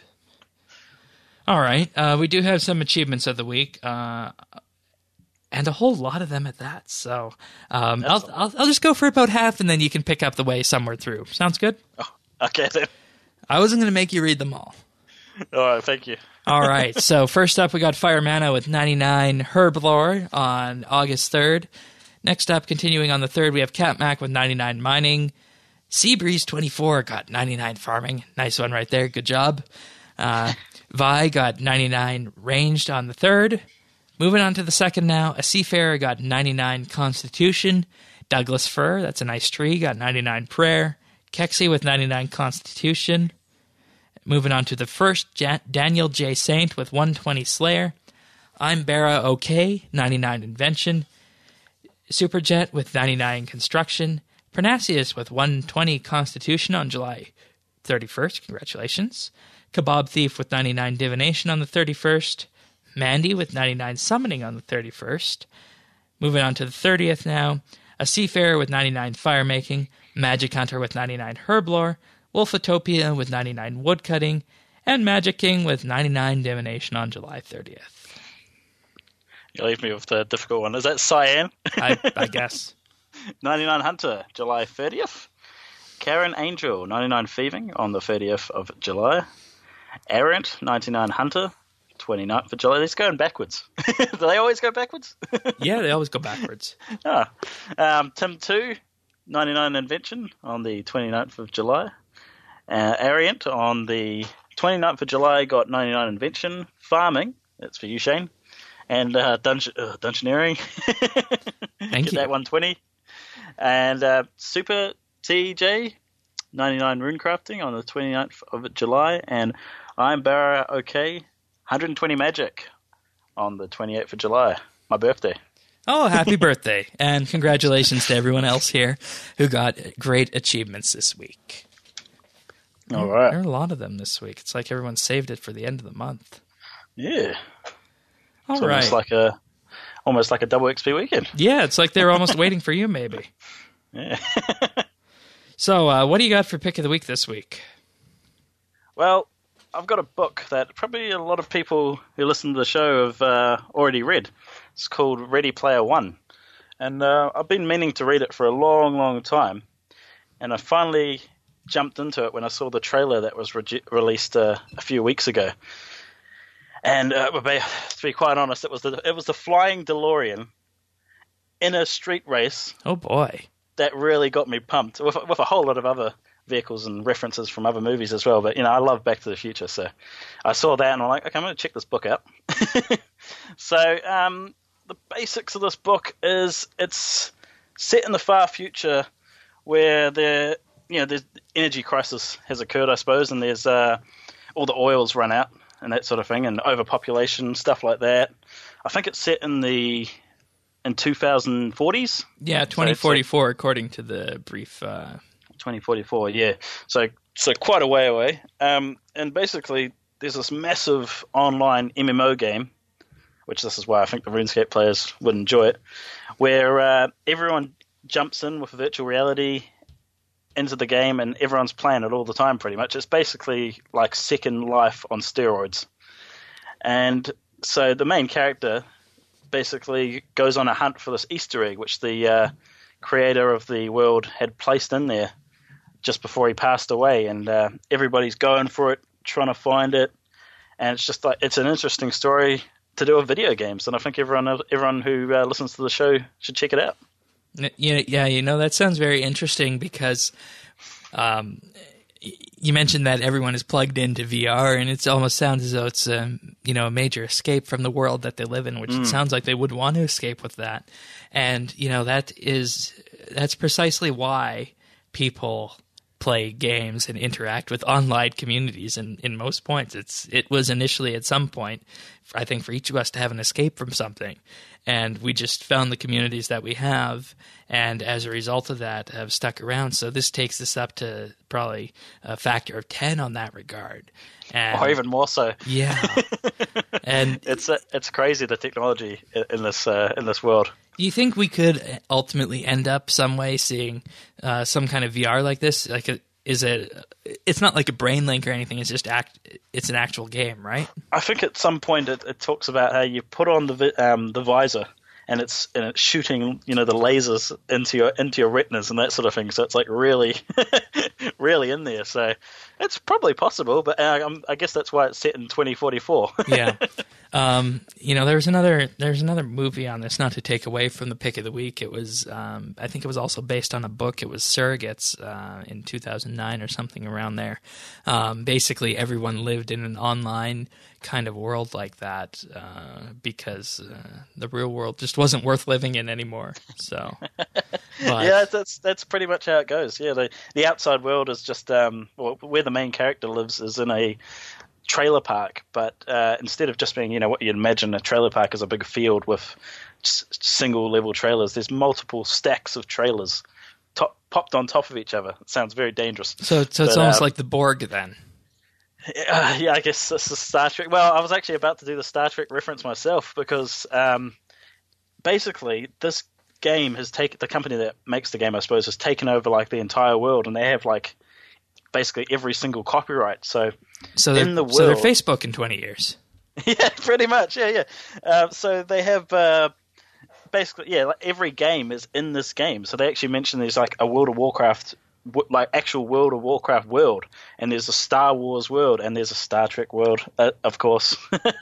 All right, uh, we do have some achievements of the week, uh, and a whole lot of them at that. So um, I'll, I'll I'll just go for about half, and then you can pick up the way somewhere through. Sounds good? Oh, okay, then. I wasn't going to make you read them all. All right, thank you. All right, so first up, we got Fire Mana with ninety-nine Herblore on August third. Next up, continuing on the third, we have Catmac with ninety-nine Mining. Seabreeze twenty-four got ninety-nine Farming. Nice one right there. Good job. Uh, Vi got ninety-nine Ranged on the third. Moving on to the second now, a Seafarer got ninety-nine Constitution. Douglas Fir, that's a nice tree, got ninety-nine Prayer. Kexi with ninety-nine Constitution. Moving on to the first, Ja- Daniel J. Saint with one twenty Slayer. I'm Bara OK, ninety-nine Invention. Superjet with ninety-nine Construction. Pernasius with one twenty Constitution on July thirty-first. Congratulations. Kebab Thief with ninety-nine Divination on the thirty-first. Mandy with ninety-nine Summoning on the thirty-first. Moving on to the thirtieth now. A Seafarer with ninety-nine Firemaking. Magic Hunter with ninety-nine Herblore. Wolfotopia with ninety-nine Woodcutting. And Magic King with ninety-nine Divination on July thirtieth. You leave me with the difficult one. Is that Cyan? I, I guess. ninety-nine Hunter, July thirtieth. Karen Angel, ninety-nine Thieving on the thirtieth of July. Errant, ninety-nine Hunter, twenty-ninth of July. These going backwards. Do they always go backwards? Yeah, they always go backwards. ah. um, Tim two, ninety-nine Invention on the twenty-ninth of July. Uh, Ariant on the twenty-ninth of July got ninety-nine Invention. Farming, that's for you, Shane. And uh, dungeon, uh, Dungeoneering. Thank Get you. that one twenty. And uh, Super T J, ninety-nine Runecrafting on the twenty-ninth of July. And I'm Barra OK, one hundred twenty Magic on the twenty-eighth of July. My birthday. Oh, happy birthday. And congratulations to everyone else here who got great achievements this week. All There right. are a lot of them this week. It's like everyone saved it for the end of the month. Yeah. All It's right. almost like a almost like a double X P weekend. Yeah, it's like they're almost waiting for you, maybe. Yeah. So, uh, what do you got for pick of the week this week? Well, I've got a book that probably a lot of people who listen to the show have uh, already read. It's called Ready Player One. And uh, I've been meaning to read it for a long, long time. And I finally jumped into it when I saw the trailer that was re- released uh, a few weeks ago. And uh, to be quite honest, it was the it was the flying DeLorean in a street race Oh, boy. that really got me pumped, with, with a whole lot of other vehicles and references from other movies as well. But, you know, I love Back to the Future, so I saw that and I'm like, okay, I'm going to check this book out. So um, the basics of this book is it's set in the far future where the you know the energy crisis has occurred, I suppose, and there's uh, all the oil's run out and that sort of thing, and overpopulation, stuff like that. I think it's set in the in twenty forties. Yeah, twenty forty-four, according to the brief. Uh... twenty forty-four, yeah. So so quite a way away. Um, and basically, there's this massive online M M O game, which this is why I think the RuneScape players would enjoy it, where uh, everyone jumps in with virtual reality into the game and everyone's playing it all the time pretty much. It's basically like Second Life on steroids. And so the main character basically goes on a hunt for this Easter egg, which the uh, creator of the world had placed in there just before he passed away, and uh, everybody's going for it, trying to find it, and it's just like it's an interesting story to do with video games, and I think everyone everyone who uh, listens to the show should check it out. Yeah, yeah, you know, that sounds very interesting because, um, you mentioned that everyone is plugged into V R, and it almost sounds as though it's a, you know, a major escape from the world that they live in, which Mm. it sounds like they would want to escape with that. And, you know, that is that's precisely why people play games and interact with online communities. And in most points, it's it was initially at some point, I think, for each of us to have an escape from something. And we just found the communities that we have, and as a result of that, have stuck around. So this takes this up to probably a factor of ten on that regard, and, or even more so. Yeah, and it's uh, it's crazy, the technology in in this uh, in this world. do you think we could ultimately end up some way seeing uh, some kind of V R like this? Like, a, is it? It's not like a brain link or anything. It's just act. It's an actual game, right? I think at some point it, it talks about how you put on the vi- um, the visor, and it's and it's shooting, you know, the lasers into your into your retinas and that sort of thing. So it's like really, really in there. So it's probably possible, but uh, um, I guess that's why it's set in twenty forty-four. Yeah. Um, you know, there's another there's another movie on this. Not to take away from the pick of the week, it was um, I think it was also based on a book. It was Surrogates uh, in two thousand nine or something around there. Um, basically, everyone lived in an online kind of world like that uh, because uh, the real world just wasn't worth living in anymore. So, but, yeah, that's that's pretty much how it goes. Yeah, the the outside world is just um, well, where the main character lives is in a trailer park, but uh, instead of just being, you know, what you'd imagine a trailer park is a big field with s- single level trailers, there's multiple stacks of trailers top, popped on top of each other. It sounds very dangerous. So, so it's but, almost um, like the Borg then. Uh, yeah, I guess this is Star Trek. Well, I was actually about to do the Star Trek reference myself because um, basically this game has taken, the company that makes the game, I suppose, has taken over like the entire world, and they have like basically every single copyright. So, So they're, in the so they're world- Facebook in twenty years. yeah, pretty much. Yeah, yeah. Uh, so they have uh, basically, yeah, like every game is in this game. So they actually mention there's like a World of Warcraft, w- like actual World of Warcraft world, and there's a Star Wars world, and there's a Star Trek world, uh, of course.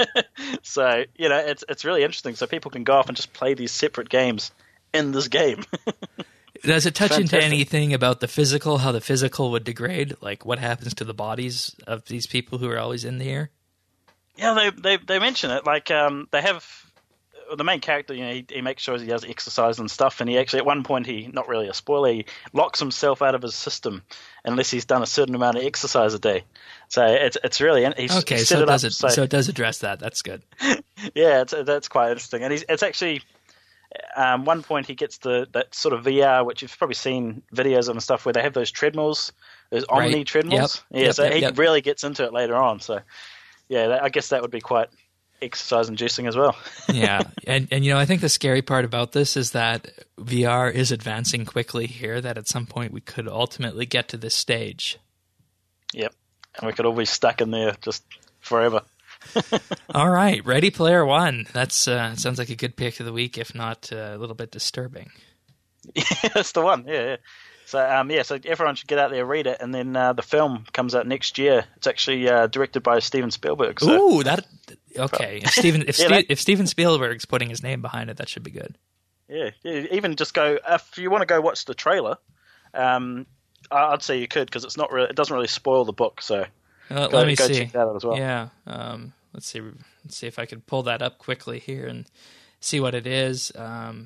So you know, it's it's really interesting. So people can go off and just play these separate games in this game. Does it touch into Fantastic. anything about the physical, how the physical would degrade? Like what happens to the bodies of these people who are always in here? Yeah, they they they mention it. Like um, they have the main character. You know, he, he makes sure he does exercise and stuff. And he actually, at one point, he not really a spoiler, he locks himself out of his system unless he's done a certain amount of exercise a day. So it's it's really he's Okay, he's so set it it up does it, so, so it does address that. That's good. yeah, it's, that's quite interesting. And he's it's actually. Um, one point he gets the that sort of V R, which you've probably seen videos of and stuff, where they have those treadmills, those Right. Omni treadmills. Yep. Yeah, Yep, so yep, he yep. really gets into it later on. So, yeah, that, I guess that would be quite exercise-inducing as well. Yeah, and and you know I think the scary part about this is that V R is advancing quickly here. That at some point we could ultimately get to this stage. Yep, and we could all be stuck in there just forever. All right, Ready Player One. That's uh, sounds like a good pick of the week, if not uh, a little bit disturbing. Yeah, that's the one. Yeah, yeah. So, um, yeah, so everyone should get out there, read it, and then uh, the film comes out next year. It's actually uh, directed by Steven Spielberg. So. Ooh, that okay. If Steven if, Yeah, Ste- that- if Steven Spielberg's putting his name behind it, that should be good. Yeah, yeah, even just go if you want to go watch the trailer. Um, I- I'd say you could because it's not really, it doesn't really spoil the book. So Uh, go, let me go see. check that out as well. Yeah, um, let's see. Let's see if I could pull that up quickly here and see what it is. Um,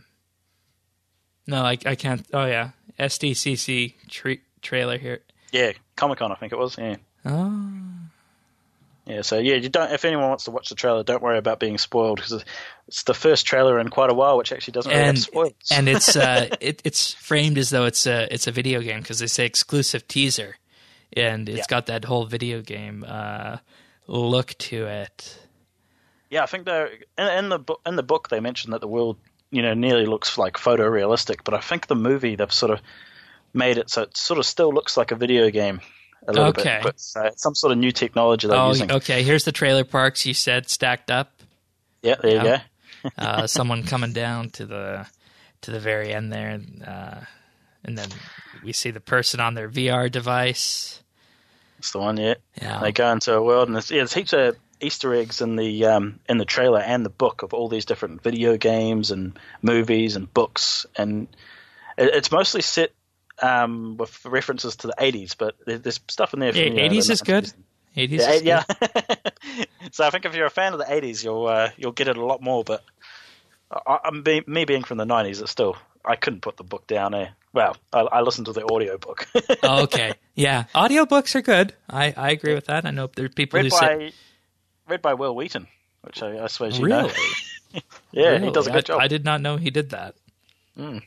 no, I, I can't. Oh yeah, S D C C tra- trailer here. Yeah, Comic Con, I think it was. Yeah, Oh, yeah. So yeah, you don't. If anyone wants to watch the trailer, don't worry about being spoiled because it's the first trailer in quite a while, which actually doesn't really and have spoilers. and it's uh, it, it's framed as though it's a it's a video game because they say exclusive teaser, and it's Yeah. got that whole video game uh, look to it. Yeah, I think they're in, in the book. In the book, they mentioned that the world, you know, nearly looks like photorealistic. But I think the movie they've sort of made it so it sort of still looks like a video game a little Okay. bit. But uh, some sort of new technology they're Oh, using. okay. Here's the trailer parks you said stacked up. Yeah, there you Yeah. go. Uh, someone coming down to the to the very end there, uh, and then we see the person on their V R device. That's the one. Yeah, Yeah. they go into a world, and there's, yeah, there's heaps of Easter eggs in the um, in the trailer and the book of all these different video games and movies and books, and it, it's mostly set um, with references to the eighties, but there, there's stuff in there. From, Yeah, you know, eighties the is good. nineties. eighties Yeah, is yeah. good. So I think if you're a fan of the eighties, you'll uh, you'll get it a lot more. But I, I'm be, me being from the nineties, it's still I couldn't put the book down there. Well, I, I listened to the audio book. Oh, okay, yeah, audiobooks are good. I, I agree with that. I know there are people read who by say read by Will Wheaton, which I, I suppose you really. know. Yeah, Really? he does a good I, job. I did not know he did that. Mm.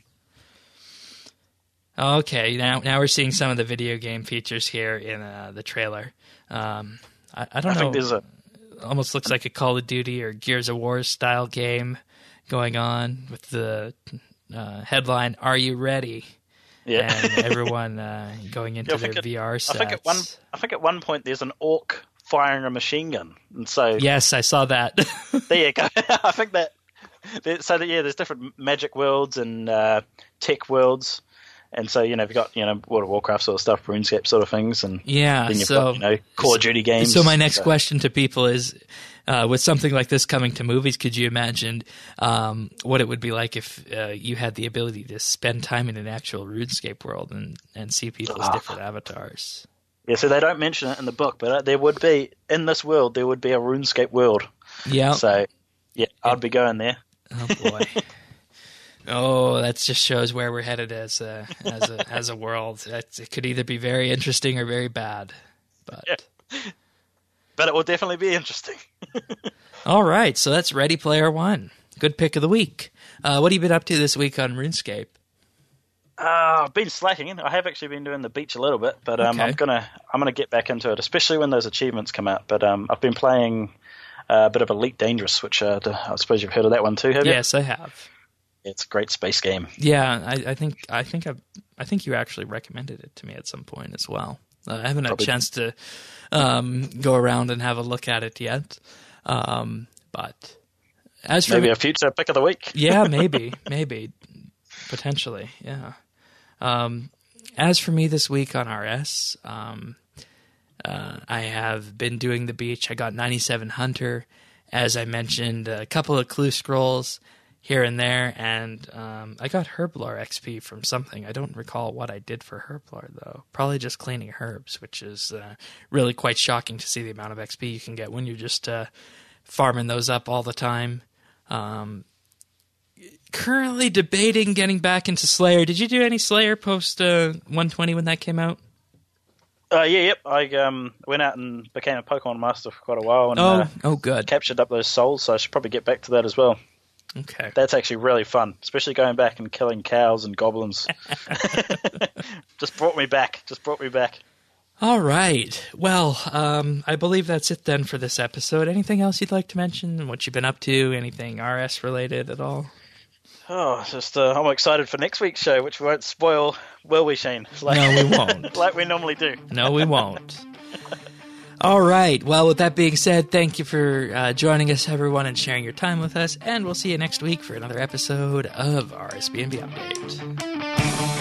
Okay, now now we're seeing some of the video game features here in uh, the trailer. Um, I, I don't I know. think there's a Almost looks like a Call of Duty or Gears of War style game going on with the uh, headline, "Are you ready?" yeah. And everyone uh, going into Yeah, I their think it- V R sets. I think at one I think at one point there's an orc firing a machine gun, and so Yes, I saw that. there you go. I think that there- so that, yeah, there's different magic worlds and uh, tech worlds, and so you know you've got you know World of Warcraft sort of stuff, RuneScape sort of things, and Yeah, then you've so got you know Call of Duty games. So my next so. question to people is, uh, with something like this coming to movies, could you imagine um, what it would be like if uh, you had the ability to spend time in an actual RuneScape world and, and see people's Ah. different avatars? Yeah, so they don't mention it in the book, but there would be in this world there would be a RuneScape world. Yeah. So yeah, I'd be going there. Oh boy. Oh, that just shows where we're headed as a as a as a world. That's, it could either be very interesting or very bad. But Yeah. But it will definitely be interesting. all right, so that's Ready Player One. Good pick of the week. Uh, what have you been up to this week on RuneScape? Uh, I've been slacking. I have actually been doing the beach a little bit, but um, Okay. I'm gonna I'm gonna get back into it, especially when those achievements come out. But um, I've been playing uh, a bit of Elite Dangerous, which uh, I suppose you've heard of that one too, have you? Yes, I have. It's a great space game. Yeah, I, I think I think I I think you actually recommended it to me at some point as well. Uh, I haven't had Probably. a chance to um, go around and have a look at it yet, um, but as for Maybe me, a future pick of the week. yeah, maybe, maybe, potentially, yeah. Um, as for me this week on R S, um, uh, I have been doing the beach. I got ninety-seven Hunter, as I mentioned, a couple of clue scrolls here and there, and um, I got Herblore X P from something. I don't recall what I did for Herblore, though. Probably just cleaning herbs, which is uh, really quite shocking to see the amount of X P you can get when you're just uh, farming those up all the time. Um, currently debating getting back into Slayer. Did you do any Slayer post uh, one twenty when that came out? Uh, yeah, yep. I um, went out and became a Pokemon master for quite a while, and Oh, uh, oh, good. captured up those souls. So I should probably get back to that as well. Okay. That's actually really fun, especially going back and killing cows and goblins. Just brought me back. Just brought me back. All right. Well, um, I believe that's it then for this episode. Anything else you'd like to mention? What you've been up to? Anything R S related at all? Oh, just uh, I'm excited for next week's show, which we won't spoil, will we, Shane? Like, No, we won't. like we normally do. No, we won't. All right. Well, with that being said, thank you for uh, joining us, everyone, and sharing your time with us. And we'll see you next week for another episode of R S B N B Update.